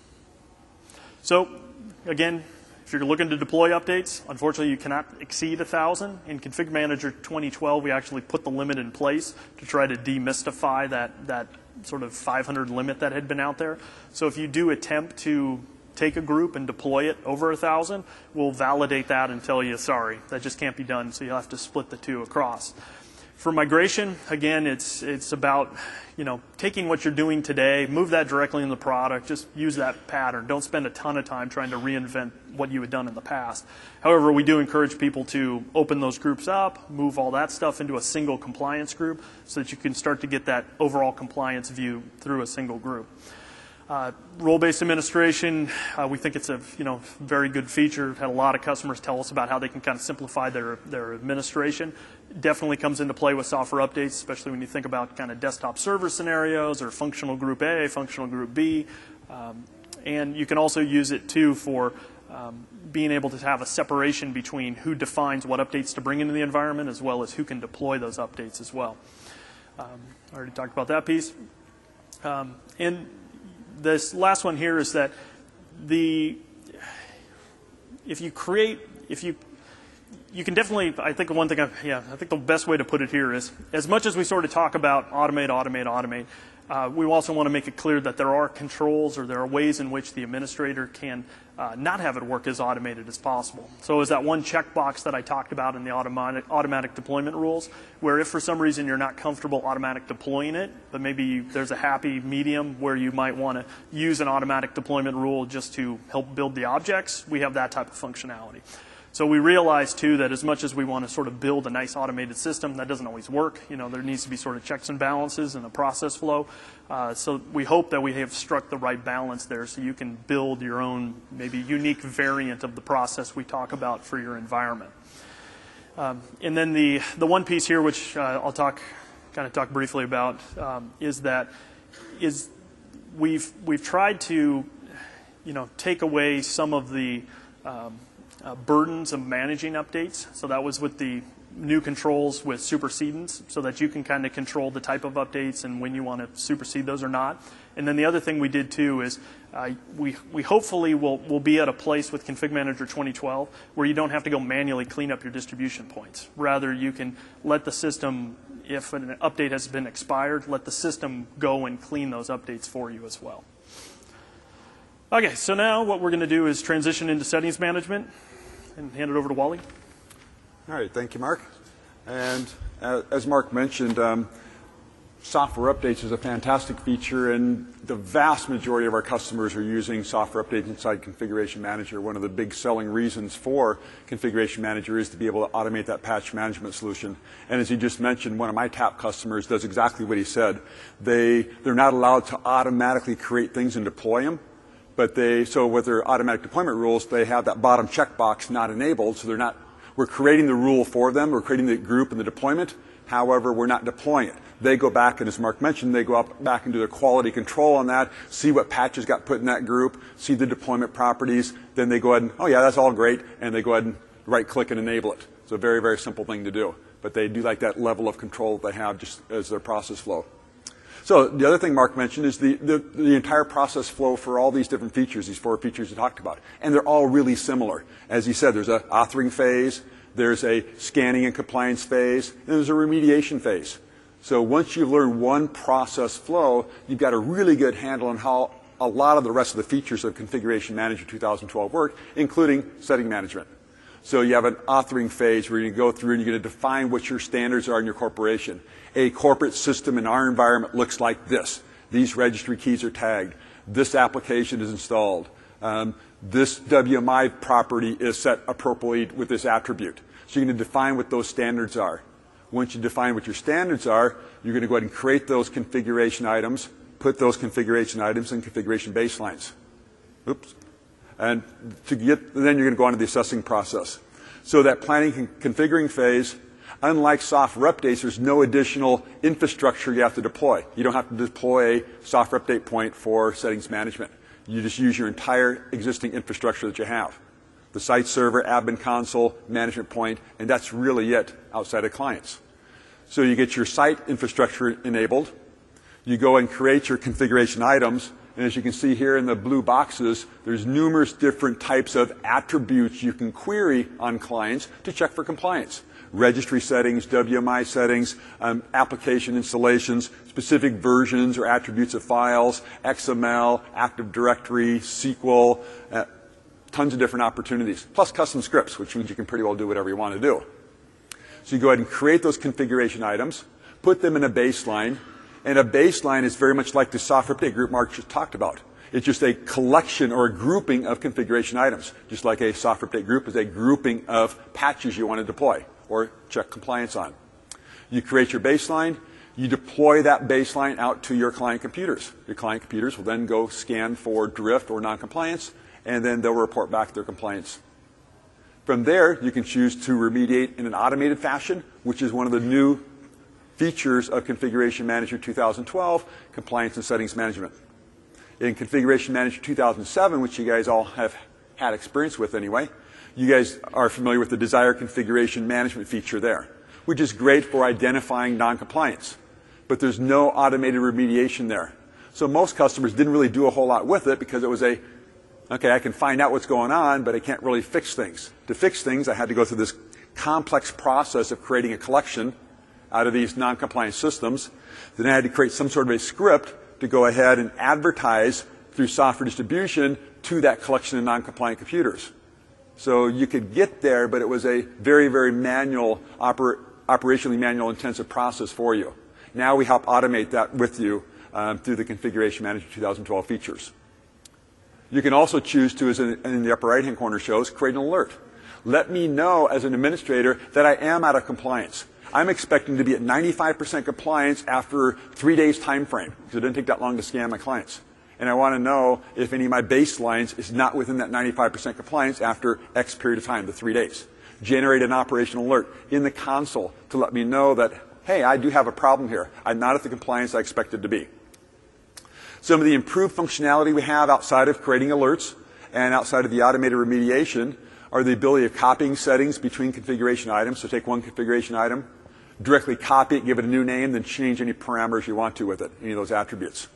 So again, if you're looking to deploy updates, unfortunately you cannot exceed one thousand. In Config Manager twenty twelve, we actually put the limit in place to try to demystify that, that sort of five hundred limit that had been out there. So if you do attempt to take a group and deploy it over one thousand, we'll validate that and tell you, sorry, that just can't be done, so you'll have to split the two across. For migration, again, it's, it's about, you know, taking what you're doing today, move that directly in the product, just use that pattern. Don't spend a ton of time trying to reinvent what you had done in the past. However, we do encourage people to open those groups up, move all that stuff into a single compliance group so that you can start to get that overall compliance view through a single group. Uh, role-based administration, uh, we think it's a you know very good feature. Had a lot of customers tell us about how they can kind of simplify their, their administration. Definitely comes into play with software updates, especially when you think about kind of desktop server scenarios or functional group A, functional group B. Um, and you can also use it too for um, being able to have a separation between who defines what updates to bring into the environment as well as who can deploy those updates as well. Um, I already talked about that piece. Um, and this last one here is that the if you create if you you can definitely I think the one thing I, yeah I think the best way to put it here is as much as we sort of talk about automate automate automate uh, we also want to make it clear that there are controls or there are ways in which the administrator can uh, not have it work as automated as possible. So is that one checkbox that I talked about in the automatic, automatic deployment rules, where if for some reason you're not comfortable automatic deploying it, but maybe you, there's a happy medium where you might want to use an automatic deployment rule just to help build the objects, we have that type of functionality. So we realize too that as much as we want to sort of build a nice automated system, that doesn't always work. You know, there needs to be sort of checks and balances in the process flow. Uh, so we hope that we have struck the right balance there so you can build your own maybe unique variant of the process we talk about for your environment. Um, and then the, the one piece here which uh, I'll talk, kind of talk briefly about um, is that is we've, we've tried to, you know, take away some of the um, Uh, burdens of managing updates. So that was with the new controls with supersedence so that you can kind of control the type of updates and when you want to supersede those or not. And then the other thing we did too is uh, we, we hopefully will, will be at a place with Config Manager twenty twelve where you don't have to go manually clean up your distribution points. Rather, you can let the system, if an update has been expired, let the system go and clean those updates for you as well. Okay, so now what we're going to do is transition into settings management and hand it over to Wally. All right, thank you, Mark. And uh, as Mark mentioned, um, software updates is a fantastic feature, and the vast majority of our customers are using software updates inside Configuration Manager. One of the big selling reasons for Configuration Manager is to be able to automate that patch management solution. And as he just mentioned, one of my top customers does exactly what he said. They, they're not allowed to automatically create things and deploy them. But they, so with their automatic deployment rules, they have that bottom checkbox not enabled, so they're not, we're creating the rule for them, we're creating the group and the deployment, however, we're not deploying it. They go back, and as Mark mentioned, they go up back into their quality control on that, see what patches got put in that group, see the deployment properties, then they go ahead and, oh yeah, that's all great, and they go ahead and right-click and enable it. It's a very, very simple thing to do. But they do like that level of control that they have just as their process flow. So the other thing Mark mentioned is the, the, the entire process flow for all these different features, these four features he talked about. And they're all really similar. As he said, there's an authoring phase, there's a scanning and compliance phase, and there's a remediation phase. So once you learn one process flow, you've got a really good handle on how a lot of the rest of the features of Configuration Manager two thousand twelve work, including setting management. So you have an authoring phase where you're going to go through and you're going to define what your standards are in your corporation. A corporate system in our environment looks like this. These registry keys are tagged. This application is installed. Um, this W M I property is set appropriately with this attribute. So you're going to define what those standards are. Once you define what your standards are, you're going to go ahead and create those configuration items, put those configuration items in configuration baselines. Oops. And to get, then you're going to go on to the assessing process. So that planning and configuring phase, unlike software updates, there's no additional infrastructure you have to deploy. You don't have to deploy a software update point for settings management. You just use your entire existing infrastructure that you have. The site server, admin console, management point, and that's really it outside of clients. So you get your site infrastructure enabled. You go and create your configuration items. And as you can see here in the blue boxes, there's numerous different types of attributes you can query on clients to check for compliance. Registry settings, W M I settings, um, application installations, specific versions or attributes of files, X M L, Active Directory, S Q L, uh, tons of different opportunities, plus custom scripts, which means you can pretty well do whatever you want to do. So you go ahead and create those configuration items, put them in a baseline, and a baseline is very much like the software update group Mark just talked about. It's just a collection or a grouping of configuration items, just like a software update group is a grouping of patches you want to deploy or check compliance on. You create your baseline, you deploy that baseline out to your client computers. Your client computers will then go scan for drift or noncompliance, and then they'll report back their compliance. From there, you can choose to remediate in an automated fashion, which is one of the new features of Configuration Manager two thousand twelve, Compliance and Settings Management. In Configuration Manager two thousand seven, which you guys all have had experience with anyway, you guys are familiar with the desired configuration management feature there, which is great for identifying noncompliance. But there's no automated remediation there. So most customers didn't really do a whole lot with it because it was a, okay, I can find out what's going on, but I can't really fix things. To fix things, I had to go through this complex process of creating a collection out of these non-compliant systems. Then I had to create some sort of a script to go ahead and advertise through software distribution to that collection of non-compliant computers. So you could get there, but it was a very, very manual, oper operationally manual intensive process for you. Now we help automate that with you um, through the Configuration Manager two thousand twelve features. You can also choose to, as in, in the upper right-hand corner shows, create an alert. Let me know as an administrator that I am out of compliance. I'm expecting to be at ninety-five percent compliance after three days time frame, because it didn't take that long to scan my clients. And I want to know if any of my baselines is not within that ninety-five percent compliance after X period of time, the three days. Generate an operational alert in the console to let me know that, hey, I do have a problem here. I'm not at the compliance I expected to be. Some of the improved functionality we have outside of creating alerts and outside of the automated remediation are the ability of copying settings between configuration items. So take one configuration item, directly copy it, give it a new name, then change any parameters you want to with it, any of those attributes.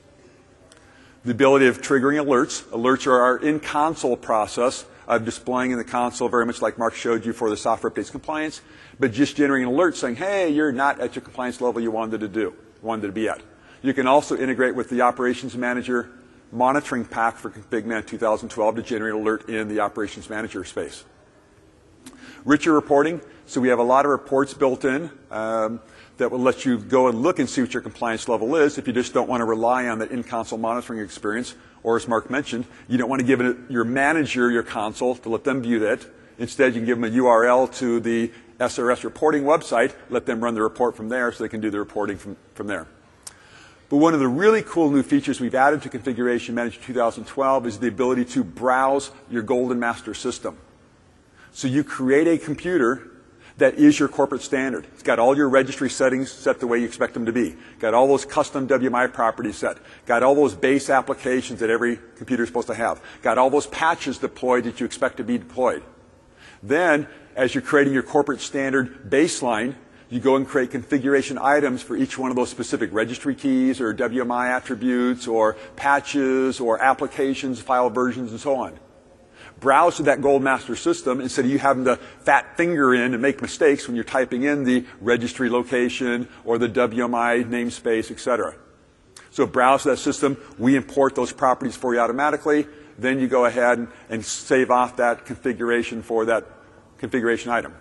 The ability of triggering alerts. Alerts are our in-console process of displaying in the console, very much like Mark showed you for the software updates compliance, but just generating an alert saying, hey, you're not at your compliance level you wanted to do, wanted to be at. You can also integrate with the Operations Manager monitoring pack for ConfigMan two thousand twelve to generate an alert in the Operations Manager space. Richer reporting. So we have a lot of reports built in um, that will let you go and look and see what your compliance level is if you just don't want to rely on that in-console monitoring experience. Or as Mark mentioned, you don't want to give it, your manager your console to let them view that. Instead, you can give them a U R L to the S R S reporting website, let them run the report from there so they can do the reporting from, from there. But one of the really cool new features we've added to Configuration Manager two thousand twelve is the ability to browse your Golden Master system. So you create a computer that is your corporate standard. It's got all your registry settings set the way you expect them to be. Got all those custom W M I properties set. Got all those base applications that every computer is supposed to have. Got all those patches deployed that you expect to be deployed. Then, as you're creating your corporate standard baseline, you go and create configuration items for each one of those specific registry keys or W M I attributes or patches or applications, file versions, and so on. Browse to that Gold Master system instead of you having to fat finger in and make mistakes when you're typing in the registry location or the W M I namespace, et cetera. So browse to that system. We import those properties for you automatically. Then you go ahead and, and save off that configuration for that configuration item.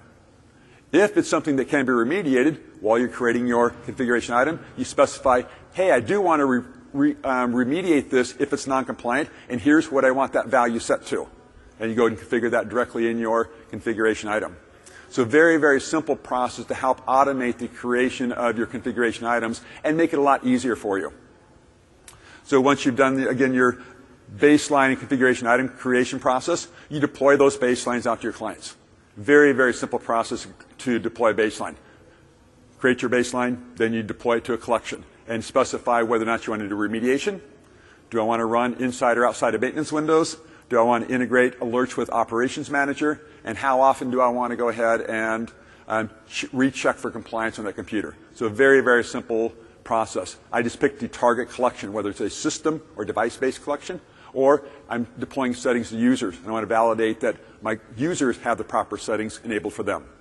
If it's something that can be remediated while you're creating your configuration item, you specify, hey, I do want to re re, um, remediate this if it's non-compliant, and here's what I want that value set to. And you go ahead and configure that directly in your configuration item. So very, very simple process to help automate the creation of your configuration items and make it a lot easier for you. So once you've done, the, again, your baseline and configuration item creation process, you deploy those baselines out to your clients. Very, very simple process to deploy baseline. Create your baseline, then you deploy it to a collection and specify whether or not you want to do remediation. Do I want to run inside or outside of maintenance windows? Do I want to integrate alerts with Operations Manager? And how often do I want to go ahead and um, recheck for compliance on that computer? So a very, very simple process. I just pick the target collection, whether it's a system or device-based collection, or I'm deploying settings to users, and I want to validate that my users have the proper settings enabled for them.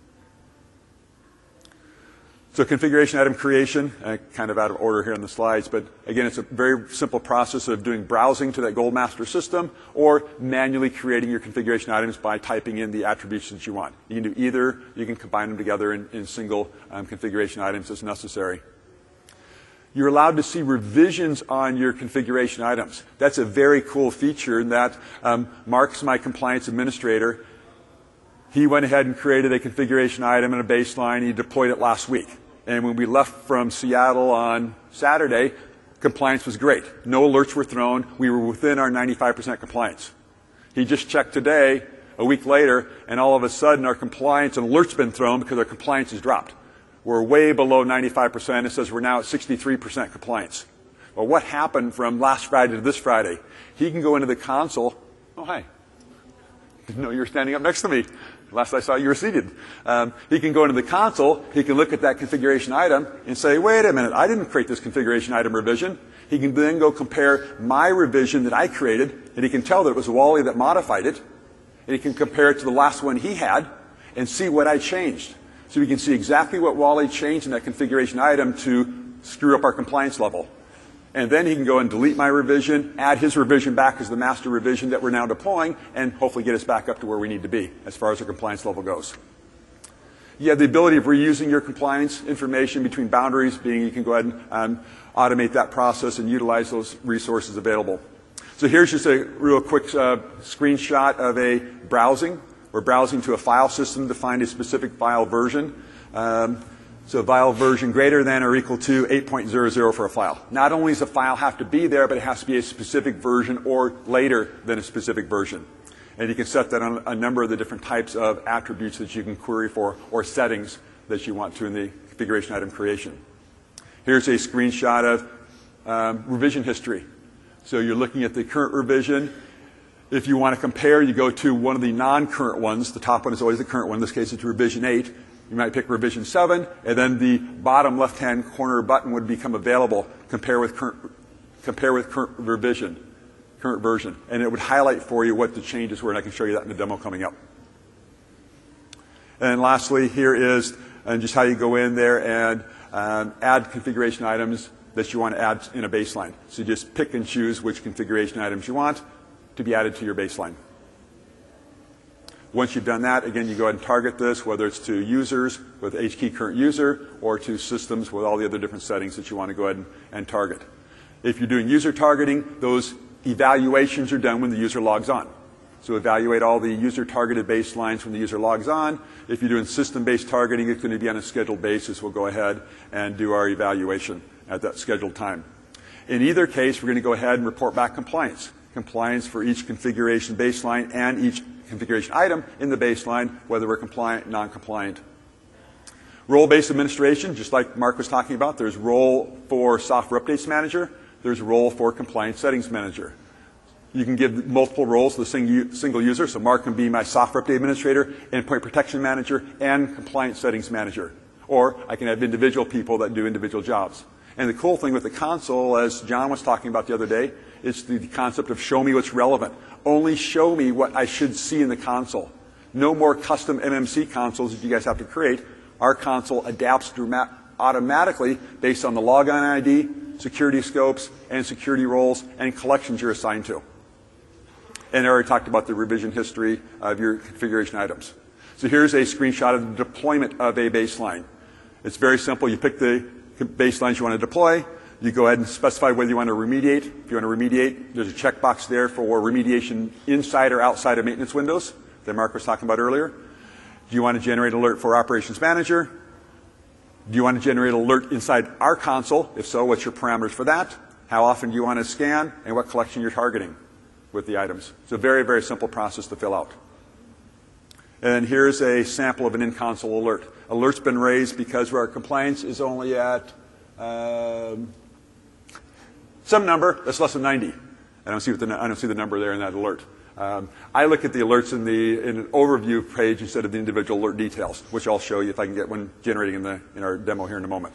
So configuration item creation, uh, kind of out of order here on the slides, but again, it's a very simple process of doing browsing to that Goldmaster system or manually creating your configuration items by typing in the attributes that you want. You can do either. You can combine them together in, in single um, configuration items as necessary. You're allowed to see revisions on your configuration items. That's a very cool feature in that um, Mark's my compliance administrator. He went ahead and created a configuration item and a baseline. He deployed it last week. And when we left from Seattle on Saturday, compliance was great. No alerts were thrown. We were within our ninety-five percent compliance. He just checked today, a week later, and all of a sudden our compliance and alerts been thrown because our compliance has dropped. We're way below ninety-five percent. It says we're now at sixty-three percent compliance. Well, what happened from last Friday to this Friday? He can go into the console. Oh, hi. Didn't know you were standing up next to me. Last I saw you were seated. Um, he can go into the console. He can look at that configuration item and say, wait a minute, I didn't create this configuration item revision. He can then go compare my revision that I created, and he can tell that it was Wally that modified it. And he can compare it to the last one he had and see what I changed. So we can see exactly what Wally changed in that configuration item to screw up our compliance level. And then he can go and delete my revision, add his revision back as the master revision that we're now deploying, and hopefully get us back up to where we need to be as far as our compliance level goes. You have the ability of reusing your compliance information between boundaries, being you can go ahead and um, automate that process and utilize those resources available. So here's just a real quick uh, screenshot of a browsing. We're browsing to a file system to find a specific file version. Um, So file version greater than or equal to eight point zero zero for a file. Not only does a file have to be there, but it has to be a specific version or later than a specific version. And you can set that on a number of the different types of attributes that you can query for or settings that you want to in the configuration item creation. Here's a screenshot of um, revision history. So you're looking at the current revision. If you want to compare, you go to one of the non-current ones. The top one is always the current one. In this case, it's revision eight. You might pick revision seven, and then the bottom left-hand corner button would become available. Compare with current, compare with current revision, current version, and it would highlight for you what the changes were. And I can show you that in the demo coming up. And lastly, here is and just how you go in there and um, add configuration items that you want to add in a baseline. So you just pick and choose which configuration items you want to be added to your baseline. Once you've done that, again, you go ahead and target this, whether it's to users with H key current user or to systems with all the other different settings that you want to go ahead and, and target. If you're doing user targeting, those evaluations are done when the user logs on. So evaluate all the user-targeted baselines when the user logs on. If you're doing system-based targeting, it's going to be on a scheduled basis. We'll go ahead and do our evaluation at that scheduled time. In either case, we're going to go ahead and report back compliance. Compliance for each configuration baseline and each configuration item in the baseline, whether we're compliant, non-compliant. Role-based administration, just like Mark was talking about, there's role for software updates manager, there's role for compliance settings manager. You can give multiple roles to the single user, so Mark can be my software update administrator, endpoint protection manager, and compliance settings manager. Or I can have individual people that do individual jobs. And the cool thing with the console, as John was talking about the other day, is the concept of show me what's relevant. Only show me what I should see in the console. No more custom M M C consoles that you guys have to create. Our console adapts automatically based on the logon I D, security scopes, and security roles and collections you're assigned to. And I already talked about the revision history of your configuration items. So here's a screenshot of the deployment of a baseline. It's very simple. You pick the baselines you want to deploy. You go ahead and specify whether you want to remediate. If you want to remediate, there's a checkbox there for remediation inside or outside of maintenance windows that Mark was talking about earlier. Do you want to generate an alert for Operations Manager? Do you want to generate an alert inside our console? If so, what's your parameters for that? How often do you want to scan, and what collection you're targeting with the items? It's a very, very simple process to fill out. And here's a sample of an in-console alert. Alert's been raised because our compliance is only at um, some number that's less than ninety. I don't see what the, I don't see the number there in that alert. Um, I look at the alerts in the in an overview page instead of the individual alert details, which I'll show you if I can get one generating in the in our demo here in a moment.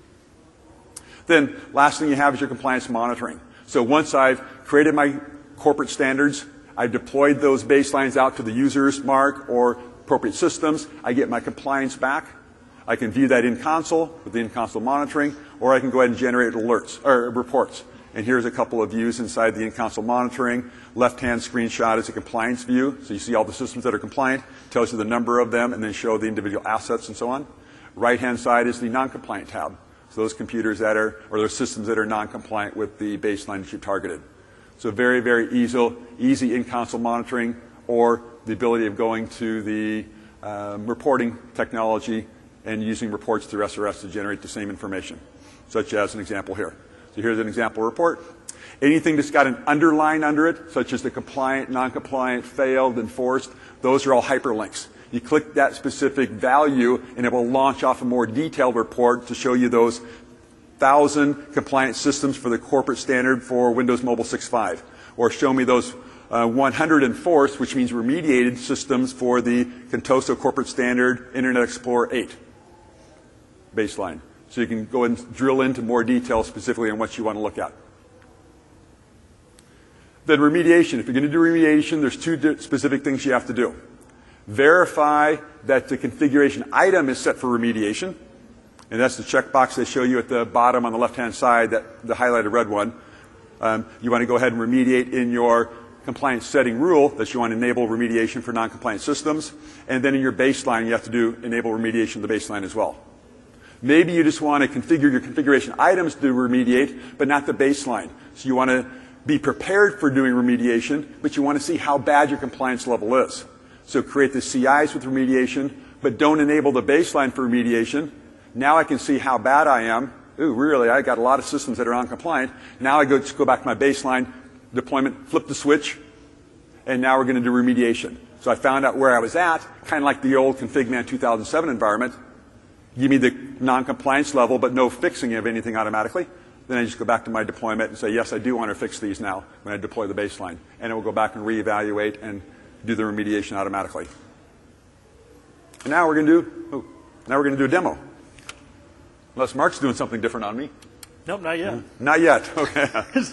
Then, last thing you have is your compliance monitoring. So once I've created my corporate standards, I've deployed those baselines out to the users, Mark, or appropriate systems, I get my compliance back. I can view that in console with the in-console monitoring, or I can go ahead and generate alerts or reports. And here's a couple of views inside the in-console monitoring. Left-hand screenshot is a compliance view. So you see all the systems that are compliant, tells you the number of them, and then show the individual assets and so on. Right-hand side is the non-compliant tab. So those computers that are, or those systems that are non-compliant with the baseline that you've targeted. So very, very easy, easy in-console monitoring, or the ability of going to the um, reporting technology and using reports through S R S to generate the same information, such as an example here. So here's an example report. Anything that's got an underline under it, such as the compliant, non-compliant, failed, enforced, those are all hyperlinks. You click that specific value, and it will launch off a more detailed report to show you those thousand compliant systems for the corporate standard for Windows Mobile six point five, or show me those uh, one hundred enforced, which means remediated systems for the Contoso corporate standard Internet Explorer eight baseline. So you can go and drill into more detail specifically on what you want to look at. Then remediation. If you're going to do remediation, there's two specific things you have to do. Verify that the configuration item is set for remediation. And that's the checkbox they show you at the bottom on the left-hand side, that, the highlighted red one. Um, you want to go ahead and remediate in your compliance setting rule that you want to enable remediation for non-compliant systems. And then in your baseline, you have to do enable remediation of the baseline as well. Maybe you just want to configure your configuration items to remediate, but not the baseline. So you want to be prepared for doing remediation, but you want to see how bad your compliance level is. So create the C Is with remediation, but don't enable the baseline for remediation. Now I can see how bad I am. Ooh, really, I got a lot of systems that are non-compliant. Now I go, just go back to my baseline deployment, flip the switch, and now we're going to do remediation. So I found out where I was at, kind of like the old ConfigMan two thousand seven environment. Give me the non-compliance level, but no fixing of anything automatically. Then I just go back to my deployment and say, yes, I do want to fix these now when I deploy the baseline. And it will go back and reevaluate and do the remediation automatically. And now we're going to do, oh, now we're going to do a demo. Unless Mark's doing something different on me. Nope, not yet. Not yet. Okay.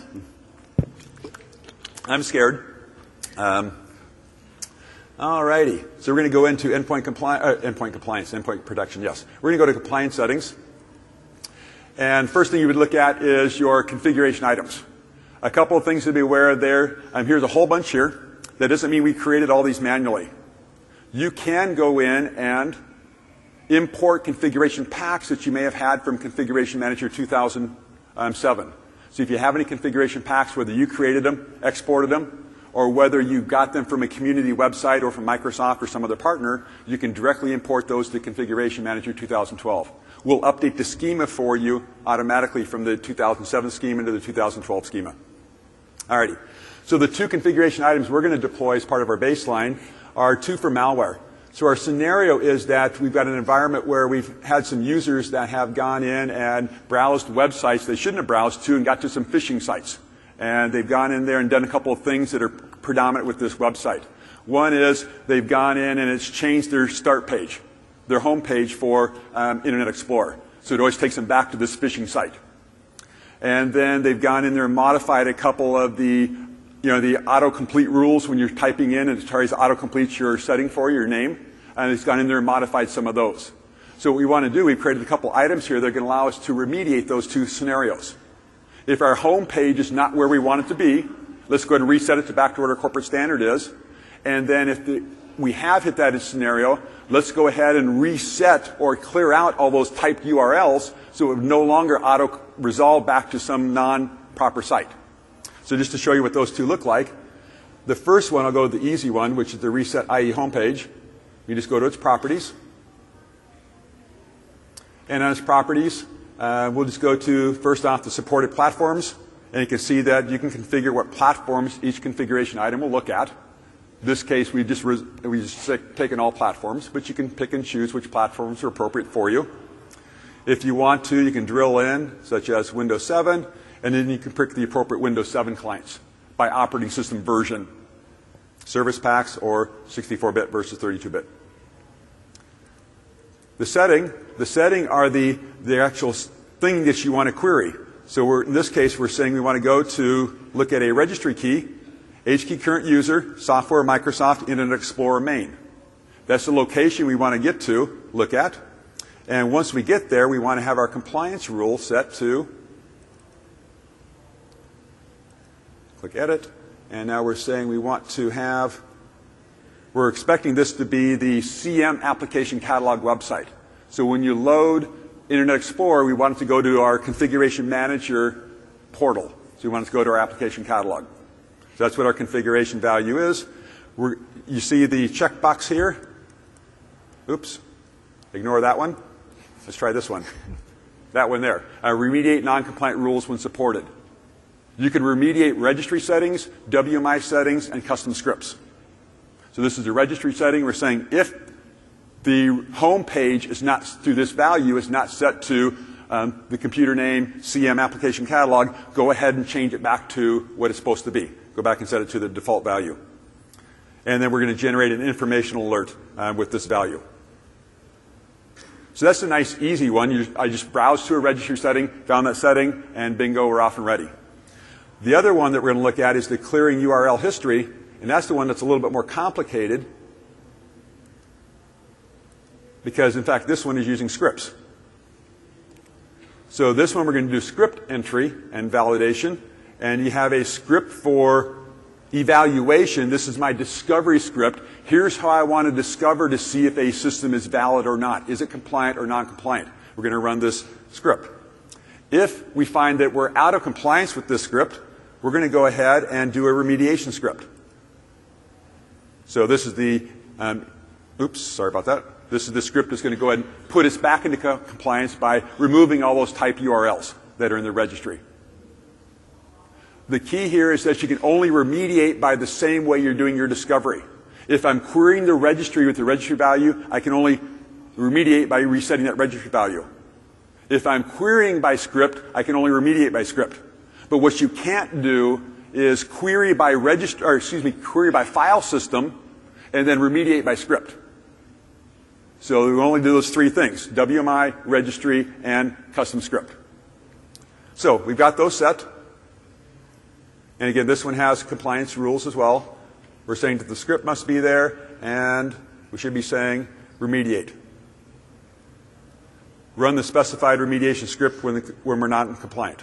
I'm scared. Um, all righty. So we're going to go into endpoint, compli uh, endpoint compliance, endpoint protection, yes. We're going to go to compliance settings. And first thing you would look at is your configuration items. A couple of things to be aware of there. Um, here's a whole bunch here. That doesn't mean we created all these manually. You can go in and import configuration packs that you may have had from Configuration Manager two thousand seven. So if you have any configuration packs, whether you created them, exported them, or whether you got them from a community website or from Microsoft or some other partner, you can directly import those to Configuration Manager two thousand twelve. We'll update the schema for you automatically from the two thousand seven schema to the two thousand twelve schema. Alrighty. So the two configuration items we're going to deploy as part of our baseline are two for malware. So our scenario is that we've got an environment where we've had some users that have gone in and browsed websites they shouldn't have browsed to and got to some phishing sites. And they've gone in there and done a couple of things that are predominant with this website. One is they've gone in and it's changed their start page, their home page for um, Internet Explorer. So it always takes them back to this phishing site. And then they've gone in there and modified a couple of the You know, the autocomplete rules when you're typing in and it tries to autocomplete your setting for your name. And it's gone in there and modified some of those. So what we want to do, we've created a couple items here that are going to allow us to remediate those two scenarios. If our home page is not where we want it to be, let's go ahead and reset it to back to what our corporate standard is. And then if the we have hit that scenario, let's go ahead and reset or clear out all those typed U R Ls so it would no longer auto-resolve back to some non-proper site. So just to show you what those two look like, the first one, I'll go to the easy one, which is the Reset I E homepage. You just go to its properties. And on its properties, uh, we'll just go to, first off, the supported platforms. And you can see that you can configure what platforms each configuration item will look at. In this case, we just we just taken all platforms, but you can pick and choose which platforms are appropriate for you. If you want to, you can drill in, such as Windows seven, and then you can pick the appropriate Windows seven clients by operating system version, service packs, or sixty-four bit versus thirty-two bit. The setting, the setting are the, the actual thing that you want to query. So we're, in this case, we're saying we want to go to look at a registry key, H key current user, software, Microsoft, Internet Explorer main. That's the location we want to get to, look at. And once we get there, we want to have our compliance rule set to, click edit, and now we're saying we want to have, we're expecting this to be the C M application catalog website. So when you load Internet Explorer, we want it to go to our configuration manager portal. So we want it to go to our application catalog. So that's what our configuration value is. We're, you see the checkbox here? Oops. Ignore that one. Let's try this one. That one there. Uh, remediate non-compliant rules when supported. You can remediate registry settings, W M I settings, and custom scripts. So this is the registry setting. We're saying if the home page is not, through this value, is not set to um, the computer name C M application catalog, go ahead and change it back to what it's supposed to be. Go back and set it to the default value. And then we're going to generate an informational alert uh, with this value. So that's a nice, easy one. You just, I just browsed to a registry setting, found that setting, and bingo, we're off and ready. The other one that we're going to look at is the clearing U R L history, and that's the one that's a little bit more complicated because, in fact, this one is using scripts. So this one we're going to do script entry and validation, and you have a script for evaluation. This is my discovery script. Here's how I want to discover to see if a system is valid or not. Is it compliant or non-compliant? We're going to run this script. If we find that we're out of compliance with this script, we're going to go ahead and do a remediation script. So this is the, um, oops, sorry about that. This is the script that's going to go ahead and put us back into co compliance by removing all those typed U R Ls that are in the registry. The key here is that you can only remediate by the same way you're doing your discovery. If I'm querying the registry with the registry value, I can only remediate by resetting that registry value. If I'm querying by script, I can only remediate by script. But what you can't do is query by register, or excuse me, query by file system and then remediate by script. So we only do those three things: W M I, registry, and custom script. So we've got those set. And again, this one has compliance rules as well. We're saying that the script must be there, and we should be saying remediate. Run the specified remediation script when, the, when we're not compliant.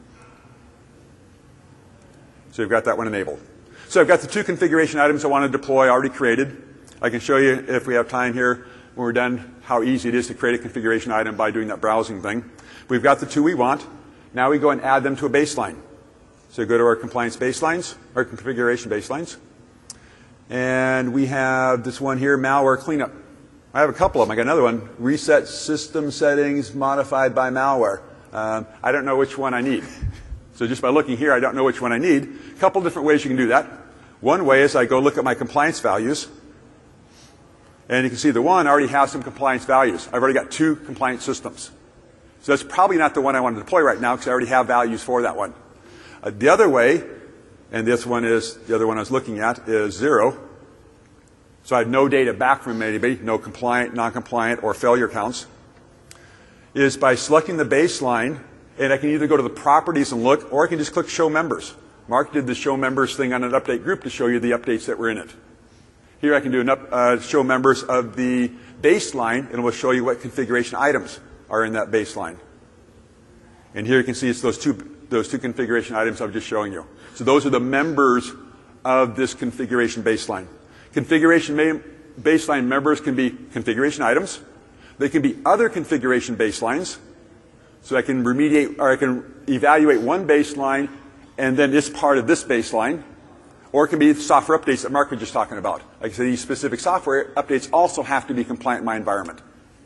So we've got that one enabled. So I've got the two configuration items I want to deploy already created. I can show you, if we have time here, when we're done, how easy it is to create a configuration item by doing that browsing thing. We've got the two we want. Now we go and add them to a baseline. So go to our compliance baselines, our configuration baselines. And we have this one here, malware cleanup. I have a couple of them. I got another one, reset system settings modified by malware. Um, I don't know which one I need. So just by looking here, I don't know which one I need. A couple different ways you can do that. One way is I go look at my compliance values. And you can see the one already has some compliance values. I've already got two compliance systems. So that's probably not the one I want to deploy right now because I already have values for that one. Uh, the other way, and this one is, the other one I was looking at, is zero. So I have no data back from anybody, no compliant, non-compliant, or failure counts, is by selecting the baseline, and I can either go to the properties and look, or I can just click Show Members. Mark did the Show Members thing on an update group to show you the updates that were in it. Here I can do an up, uh, Show Members of the baseline, and it will show you what configuration items are in that baseline. And here you can see it's those two, those two configuration items I was just showing you. So those are the members of this configuration baseline. Configuration baseline members can be configuration items. They can be other configuration baselines. So I can remediate, or I can evaluate one baseline, and then it's part of this baseline. Or it can be software updates that Mark was just talking about. Like I said, these specific software updates also have to be compliant in my environment.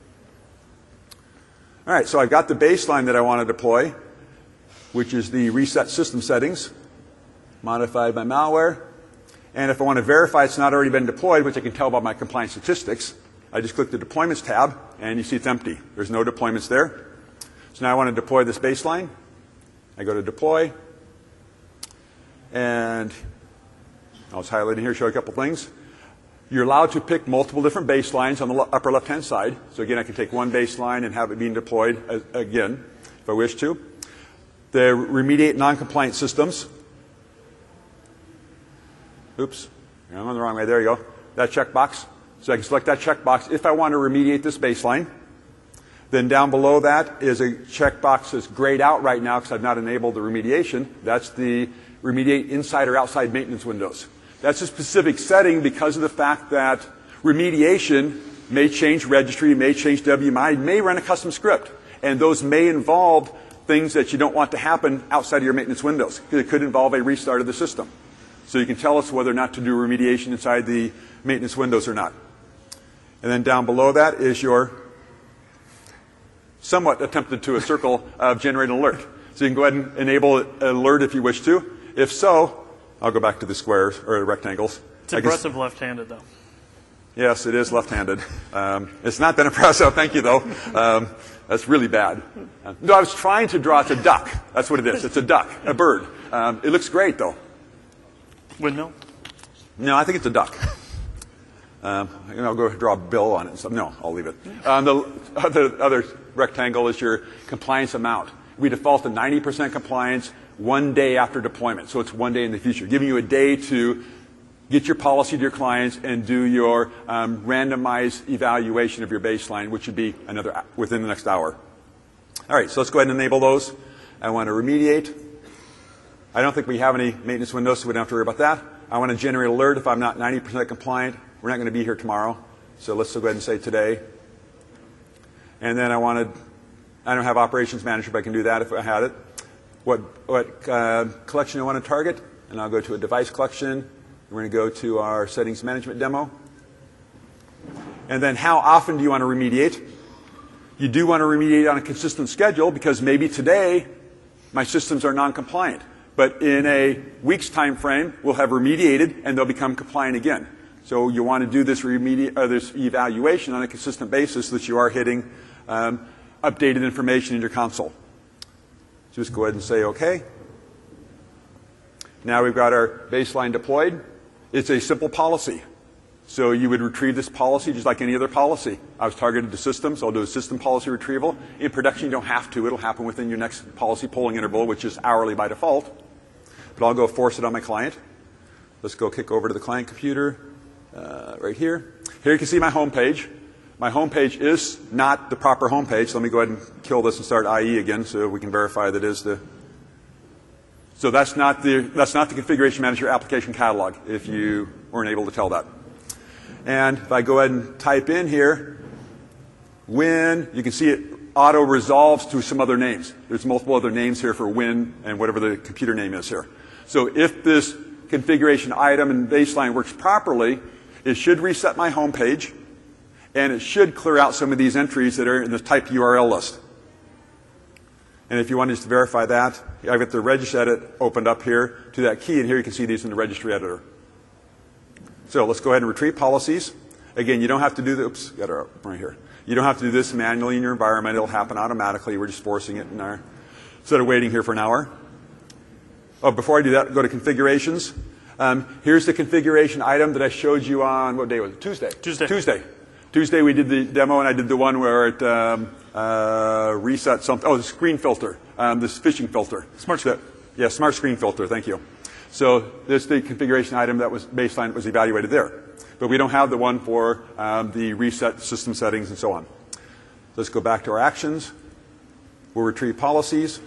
All right, so I've got the baseline that I want to deploy, which is the reset system settings, modified by malware. And if I want to verify it's not already been deployed, which I can tell by my compliance statistics, I just click the Deployments tab, and you see it's empty. There's no deployments there. So now I want to deploy this baseline. I go to Deploy, and I was highlighting here, show you a couple things. You're allowed to pick multiple different baselines on the upper left-hand side. So again, I can take one baseline and have it being deployed as, again, if I wish to. The remediate non-compliant systems. Oops, I'm on the wrong way. There you go. That checkbox. So I can select that checkbox if I want to remediate this baseline. Then down below that is a checkbox that's grayed out right now because I've not enabled the remediation. That's the remediate inside or outside maintenance windows. That's a specific setting because of the fact that remediation may change registry, may change W M I, may run a custom script. And those may involve things that you don't want to happen outside of your maintenance windows. It could involve a restart of the system. So you can tell us whether or not to do remediation inside the maintenance windows or not. And then down below that is your somewhat attempted to a circle of generate an alert. So you can go ahead and enable an alert if you wish to. If so, I'll go back to the squares or rectangles. It's impressive left-handed, though. Yes, it is left-handed. Um, it's not that impressive, thank you, though. Um, that's really bad. Uh, no, I was trying to draw, it's a duck. That's what it is. It's a duck, a bird. Um, it looks great, though. Windmill? No, I think it's a duck. Um, and I'll go draw a bill on it. So, no, I'll leave it. Um, the other, other rectangle is your compliance amount. We default to ninety percent compliance one day after deployment. So it's one day in the future, giving you a day to get your policy to your clients and do your um, randomized evaluation of your baseline, which would be another within the next hour. All right, so let's go ahead and enable those. I want to remediate. I don't think we have any maintenance windows, so we don't have to worry about that. I want to generate alert if I'm not ninety percent compliant. We're not going to be here tomorrow, so let's go ahead and say today. And then I wanted, I don't have operations manager, but I can do that if I had it. What, what uh, collection I want to target, and I'll go to a device collection. We're going to go to our settings management demo. And then how often do you want to remediate? You do want to remediate on a consistent schedule because maybe today my systems are non-compliant. But in a week's time frame, we'll have remediated and they'll become compliant again. So you want to do this, remedi- or this evaluation on a consistent basis so that you are hitting um, updated information in your console. Just go ahead and say OK. Now we've got our baseline deployed. It's a simple policy. So you would retrieve this policy just like any other policy. I was targeted to systems, so I'll do a system policy retrieval. In production, you don't have to. It'll happen within your next policy polling interval, which is hourly by default. But I'll go force it on my client. Let's go kick over to the client computer uh, right here. Here you can see my home page. My home page is not the proper home page. So let me go ahead and kill this and start I E again so we can verify that it is the. So that's not the, that's not the Configuration Manager application catalog, if you weren't able to tell that. And if I go ahead and type in here, Win, you can see it auto resolves to some other names. There's multiple other names here for Win and whatever the computer name is here. So if this configuration item and baseline works properly, it should reset my home page, and it should clear out some of these entries that are in the type U R L list. And if you want to just verify that, I've got the registry edit opened up here to that key, and here you can see these in the registry editor. So let's go ahead and retrieve policies. Again, you don't have to do the, oops, got it right here. You don't have to do this manually in your environment. It'll happen automatically. We're just forcing it in our, instead of waiting here for an hour. Oh, before I do that, go to configurations. Um, here's the configuration item that I showed you on, what day was it? Tuesday. Tuesday. Tuesday. Tuesday we did the demo, and I did the one where it um, uh, reset something. Oh, the screen filter, um, this phishing filter. Smart screen. So, yeah, smart screen filter. Thank you. So this is the configuration item that was baseline was evaluated there. But we don't have the one for um, the reset system settings and so on. Let's go back to our actions. We'll retrieve policies.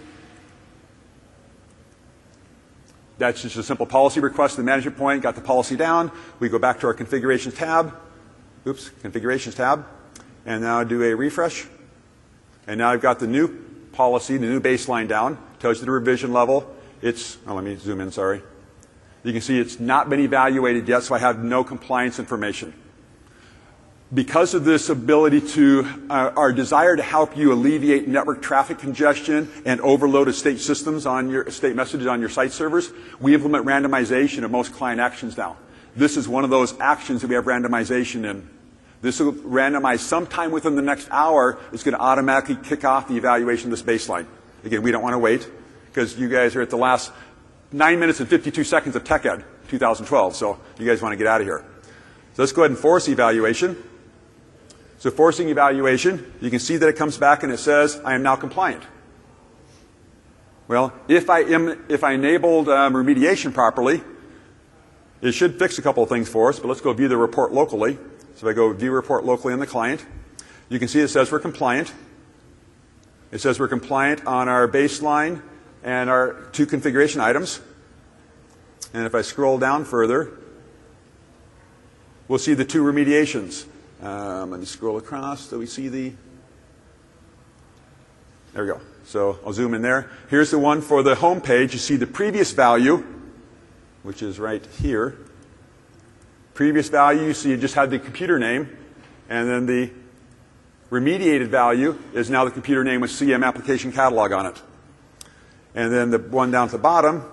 That's just a simple policy request to the management point. Got the policy down. We go back to our configurations tab. oops, configurations tab, and now do a refresh. And now I've got the new policy, the new baseline down, tells you the revision level. It's, oh, let me zoom in, sorry. You can see it's not been evaluated yet, so I have no compliance information. Because of this ability to, uh, our desire to help you alleviate network traffic congestion and overloaded state systems on your state messages on your site servers, we implement randomization of most client actions now. This is one of those actions that we have randomization in. This will randomize sometime within the next hour. It's going to automatically kick off the evaluation of this baseline. Again, we don't want to wait because you guys are at the last nine minutes and fifty-two seconds of TechEd twenty twelve, so you guys want to get out of here. So let's go ahead and force evaluation. So forcing evaluation, you can see that it comes back and it says, I am now compliant. Well, if I, am, if I enabled um, remediation properly, it should fix a couple of things for us, but let's go view the report locally. So if I go view report locally on the client, you can see it says we're compliant. It says we're compliant on our baseline and our two configuration items. And if I scroll down further, we'll see the two remediations. Um, let me scroll across so we see the, there we go. So I'll zoom in there. Here's the one for the home page. You see the previous value, which is right here. Previous value, you see you just had the computer name, and then the remediated value is now the computer name with C M application catalog on it. And then the one down at the bottom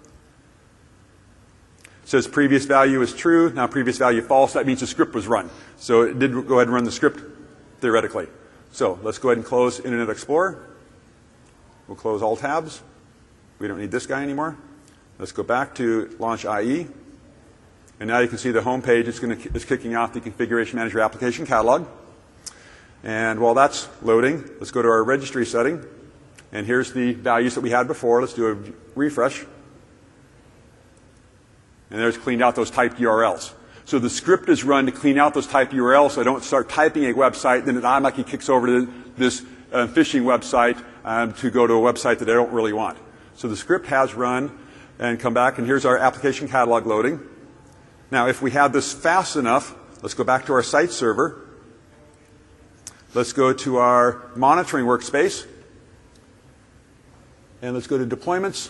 says previous value is true, now previous value false. That means the script was run. So it did go ahead and run the script theoretically. So let's go ahead and close Internet Explorer. We'll close all tabs. We don't need this guy anymore. Let's go back to Launch I E. And now you can see the home page is, going to, is kicking off the Configuration Manager application catalog. And while that's loading, let's go to our registry setting. And here's the values that we had before. Let's do a refresh. And there's cleaned out those typed U R Ls. So the script is run to clean out those typed U R Ls so I don't start typing a website, then it automatically kicks over to this uh, phishing website um, to go to a website that I don't really want. So the script has run and come back, and here's our application catalog loading. Now, if we have this fast enough, let's go back to our site server. Let's go to our monitoring workspace. And let's go to deployments.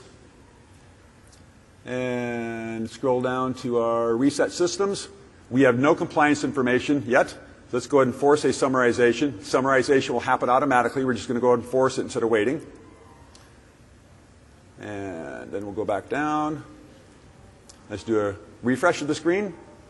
And scroll down to our reset systems. We have no compliance information yet. Let's go ahead and force a summarization. Summarization will happen automatically. We're just going to go ahead and force it instead of waiting. And then we'll go back down. Let's do a refresh of the screen.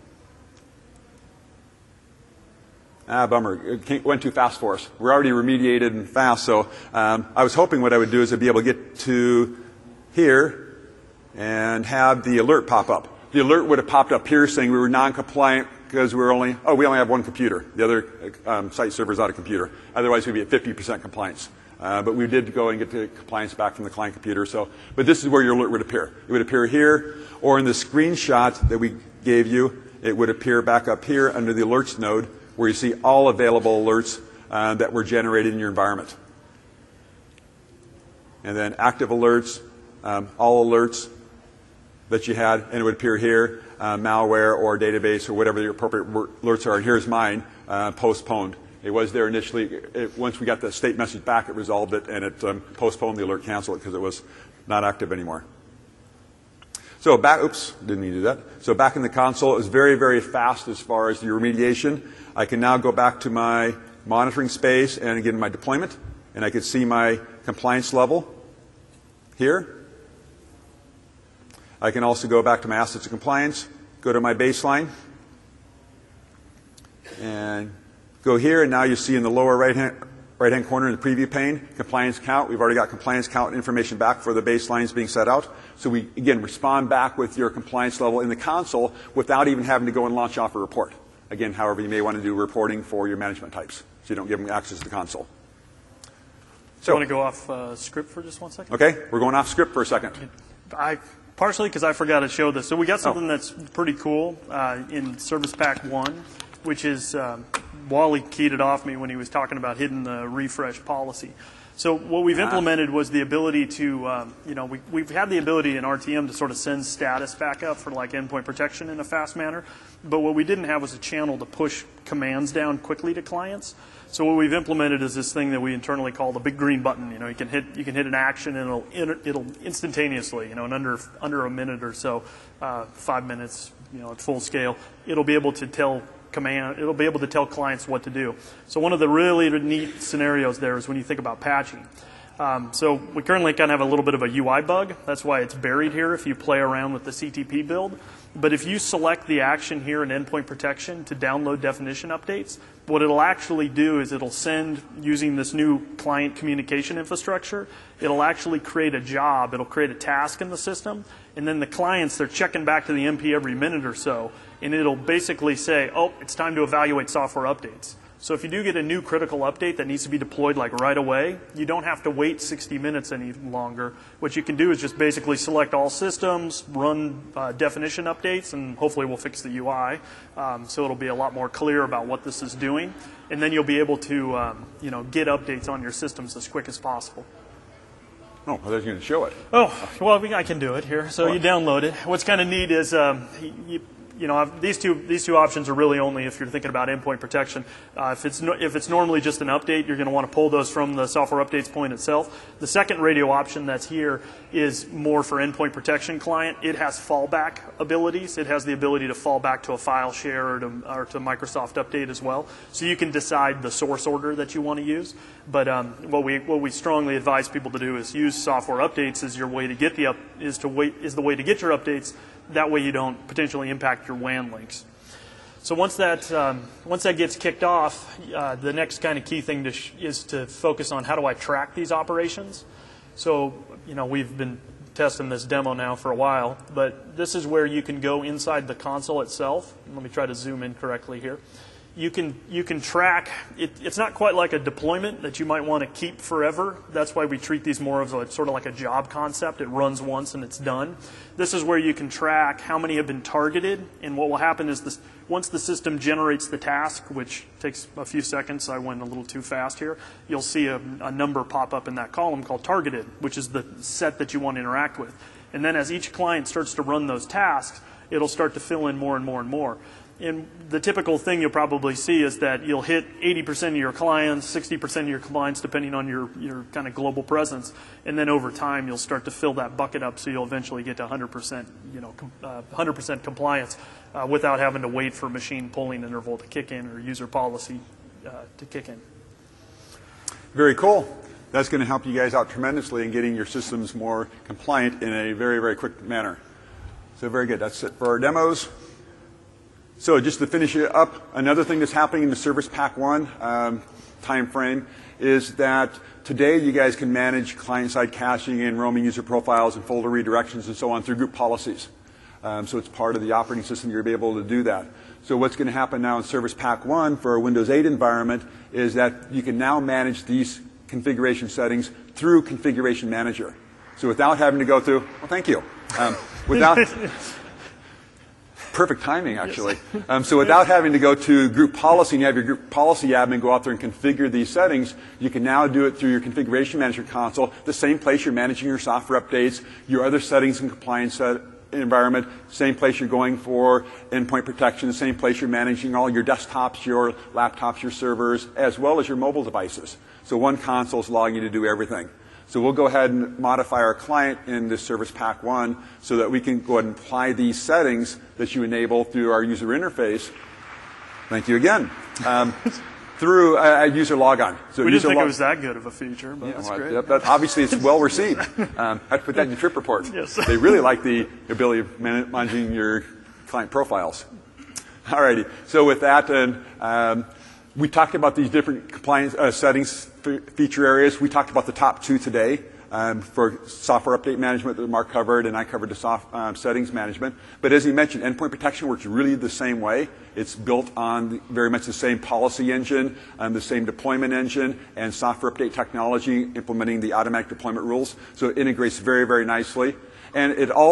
Ah, bummer. It came, went too fast for us. We're already remediated and fast, so um, I was hoping what I would do is I'd be able to get to here and have the alert pop up. The alert would have popped up here saying we were non-compliant because we were only, oh, we only have one computer. The other um, site server is not a computer. Otherwise, we'd be at fifty percent compliance. Uh, but we did go and get the compliance back from the client computer. So, but this is where your alert would appear. It would appear here, or in the screenshot that we gave you, it would appear back up here under the alerts node, where you see all available alerts uh, that were generated in your environment. And then active alerts, um, all alerts that you had, and it would appear here, uh, malware or database or whatever the appropriate alerts are. And here's mine, uh, postponed. It was there initially. It, once we got the state message back, it resolved it, and it um, postponed the alert, canceled it because it was not active anymore. So back, oops, didn't mean to do that. So back in the console, it was very, very fast as far as the remediation. I can now go back to my monitoring space and again my deployment, and I can see my compliance level here. I can also go back to my assets of compliance, go to my baseline, and go here, and now you see in the lower right-hand right-hand corner in the preview pane, compliance count. We've already got compliance count information back for the baselines being set out. So we, again, respond back with your compliance level in the console without even having to go and launch off a report. Again, however, you may want to do reporting for your management types, so you don't give them access to the console. So, you want to go off uh, script for just one second? Okay, we're going off script for a second. I partially because I forgot to show this. So we got something oh. that's pretty cool uh, in Service Pack one, which is um, Wally keyed it off me when he was talking about hitting the refresh policy. So what we've implemented was the ability to, um, you know, we, we've had the ability in R T M to sort of send status back up for like endpoint protection in a fast manner, but what we didn't have was a channel to push commands down quickly to clients. So what we've implemented is this thing that we internally call the big green button. You know, you can hit you can hit an action and it'll it'll instantaneously, you know, in under under a minute or so, uh, five minutes, you know, at full scale, it'll be able to tell command, it'll be able to tell clients what to do. So one of the really neat scenarios there is when you think about patching. Um, so we currently kind of have a little bit of a U I bug. That's why it's buried here if you play around with the C T P build. But if you select the action here in endpoint protection to download definition updates, what it'll actually do is it'll send, using this new client communication infrastructure, it'll actually create a job, it'll create a task in the system, and then the clients, they're checking back to the M P every minute or so, and it'll basically say, oh, it's time to evaluate software updates. So if you do get a new critical update that needs to be deployed like right away, you don't have to wait sixty minutes any longer. What you can do is just basically select all systems, run uh, definition updates, and hopefully we'll fix the U I. Um, so it'll be a lot more clear about what this is doing. And then you'll be able to um, you know, get updates on your systems as quick as possible. Oh, well, they're going to show it. Oh, well, I can do it here. So you download it. What's kind of neat is um, you, You know, these two these two options are really only if you're thinking about endpoint protection. Uh, if it's no, if it's normally just an update, you're going to want to pull those from the software updates point itself. The second radio option that's here is more for endpoint protection client. It has fallback abilities. It has the ability to fall back to a file share or to, or to Microsoft Update as well. So you can decide the source order that you want to use. But um, what we what we strongly advise people to do is use software updates as your way to get the up is to wait is the way to get your updates. That way you don't potentially impact your W A N links. So once that um, once that gets kicked off, uh, the next kind of key thing to sh is to focus on how do I track these operations. So you know we've been testing this demo now for a while, but this is where you can go inside the console itself. Let me try to zoom in correctly here. You can you can track. It, it's not quite like a deployment that you might want to keep forever. That's why we treat these more of a sort of like a job concept. It runs once and it's done. This is where you can track how many have been targeted, and what will happen is this: once the system generates the task, which takes a few seconds, I went a little too fast here. You'll see a, a number pop up in that column called targeted, which is the set that you want to interact with. And then as each client starts to run those tasks, it'll start to fill in more and more and more. And the typical thing you'll probably see is that you'll hit eighty percent of your clients, sixty percent of your clients, depending on your, your kind of global presence. And then over time, you'll start to fill that bucket up so you'll eventually get to one hundred percent, you know, uh, one hundred percent compliance uh, without having to wait for machine polling interval to kick in or user policy uh, to kick in. Very cool. That's going to help you guys out tremendously in getting your systems more compliant in a very, very quick manner. So very good. That's it for our demos. So just to finish it up, another thing that's happening in the Service Pack one um, time frame is that today you guys can manage client-side caching and roaming user profiles and folder redirections and so on through group policies. Um, so it's part of the operating system. You'll be able to do that. So what's going to happen now in Service Pack one for a Windows eight environment is that you can now manage these configuration settings through Configuration Manager. So without having to go through, well, thank you. Um, without... Perfect timing, actually. Yes. Um, so without having to go to group policy and you have your group policy admin go out there and configure these settings, you can now do it through your Configuration Manager console, the same place you're managing your software updates, your other settings and compliance set environment, same place you're going for endpoint protection, the same place you're managing all your desktops, your laptops, your servers, as well as your mobile devices. So one console is allowing you to do everything. So we'll go ahead and modify our client in this Service Pack one so that we can go ahead and apply these settings that you enable through our user interface. Thank you again. Um, through a, a user logon. So we didn't think it was that good of a feature, but yeah, that's well, great. That, that obviously it's well received. Um, I have to put that in your trip report. Yes. They really like the ability of man managing your client profiles. All righty. So with that, and um, we talked about these different compliance uh, settings feature areas. We talked about the top two today um, for software update management that Mark covered, and I covered the soft, um, settings management. But as he mentioned, endpoint protection works really the same way. It's built on the, very much the same policy engine, um, the same deployment engine, and software update technology implementing the automatic deployment rules. So it integrates very, very nicely. And it all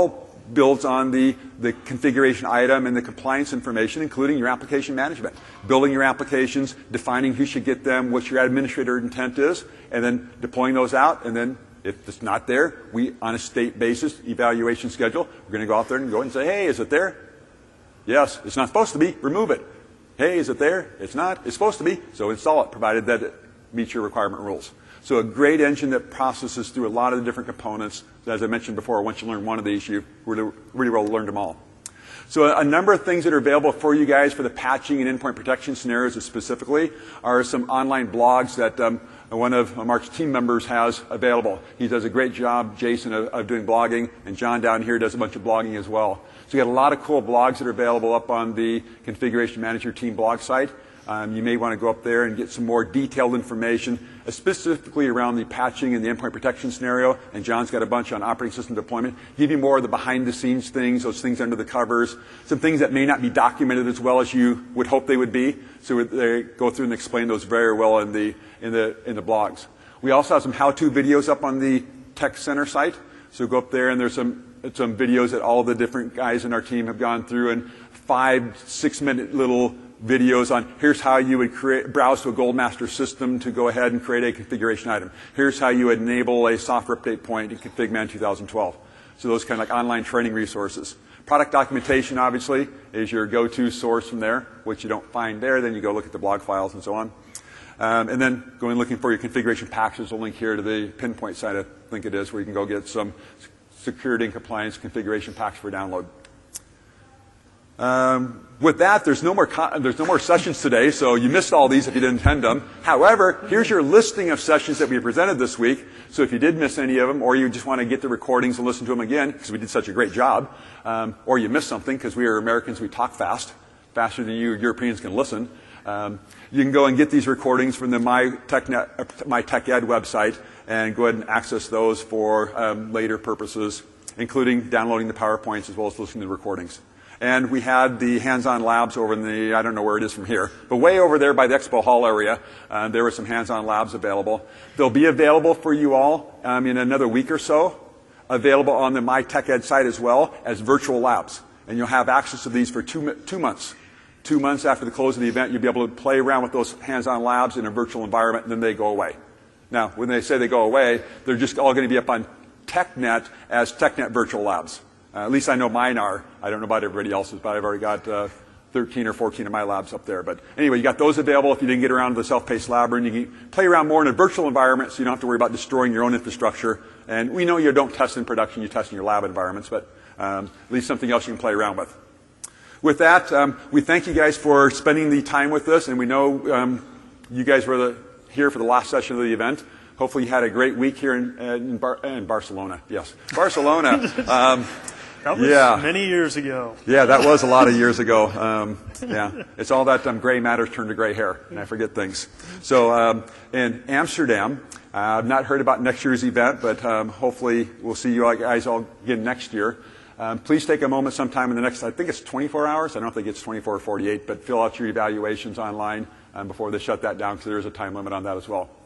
builds on the, the configuration item and the compliance information, including your application management. Building your applications, defining who should get them, what your administrator intent is, and then deploying those out. And then if it's not there, we, on a state basis, evaluation schedule, we're going to go out there and go and say, hey, is it there? Yes. It's not supposed to be. Remove it. Hey, is it there? It's not. It's supposed to be. So install it, provided that it meets your requirement rules. So a great engine that processes through a lot of the different components. As I mentioned before, once you learn one of these, you really, really well learned them all. So a, a number of things that are available for you guys for the patching and endpoint protection scenarios specifically are some online blogs that um, one of Mark's team members has available. He does a great job, Jason, of, of doing blogging, and John down here does a bunch of blogging as well. So you got a lot of cool blogs that are available up on the Configuration Manager team blog site. Um, you may want to go up there and get some more detailed information, uh, specifically around the patching and the endpoint protection scenario. And John's got a bunch on operating system deployment. Give you more of the behind-the-scenes things, those things under the covers, some things that may not be documented as well as you would hope they would be. So they go through and explain those very well in the in the in the blogs. We also have some how-to videos up on the Tech Center site. So go up there and there's some some videos that all the different guys in our team have gone through, and five, six-minute little videos on here's how you would create, browse to a Goldmaster system to go ahead and create a configuration item. Here's how you would enable a software update point in ConfigMan two thousand twelve. So those kind of like online training resources. Product documentation, obviously, is your go-to source from there. What you don't find there, then you go look at the blog files and so on. Um, and then going looking for your configuration packs. There's a link here to the Pinpoint site, I think it is, where you can go get some security and compliance configuration packs for download. Um, with that, there's no more there's no more sessions today, so you missed all these if you didn't attend them. However, here's your listing of sessions that we presented this week. So if you did miss any of them, or you just want to get the recordings and listen to them again because we did such a great job, um, or you missed something because we are Americans, we talk fast, faster than you Europeans can listen. Um, you can go and get these recordings from the MyTechNet, My Tech Ed website and go ahead and access those for um, later purposes, including downloading the PowerPoints as well as listening to the recordings. And we had the hands-on labs over in the, I don't know where it is from here, but way over there by the Expo Hall area. Uh, there were some hands-on labs available. They'll be available for you all um, in another week or so, available on the My Tech Ed site as well as virtual labs. And you'll have access to these for two, two months. Two months after the close of the event, you'll be able to play around with those hands-on labs in a virtual environment, and then they go away. Now, when they say they go away, they're just all going to be up on TechNet as TechNet virtual labs. Uh, at least I know mine are. I don't know about everybody else's, but I've already got uh, thirteen or fourteen of my labs up there. But anyway, you got those available if you didn't get around to the self-paced lab, and you can play around more in a virtual environment so you don't have to worry about destroying your own infrastructure. And we know you don't test in production, you test in your lab environments, but um, at least something else you can play around with. With that, um, we thank you guys for spending the time with us, and we know um, you guys were the, here for the last session of the event. Hopefully you had a great week here in, in, Bar in Barcelona. Yes, Barcelona. Um, That was yeah. many years ago. Yeah, that was a lot of years ago. Um, yeah, it's all that um, gray matters turned to gray hair, and I forget things. So um, in Amsterdam, uh, I've not heard about next year's event, but um, hopefully we'll see you guys all again next year. Um, please take a moment sometime in the next, I think it's twenty-four hours. I don't know if they get twenty-four or forty-eight, but fill out your evaluations online um, before they shut that down because there is a time limit on that as well.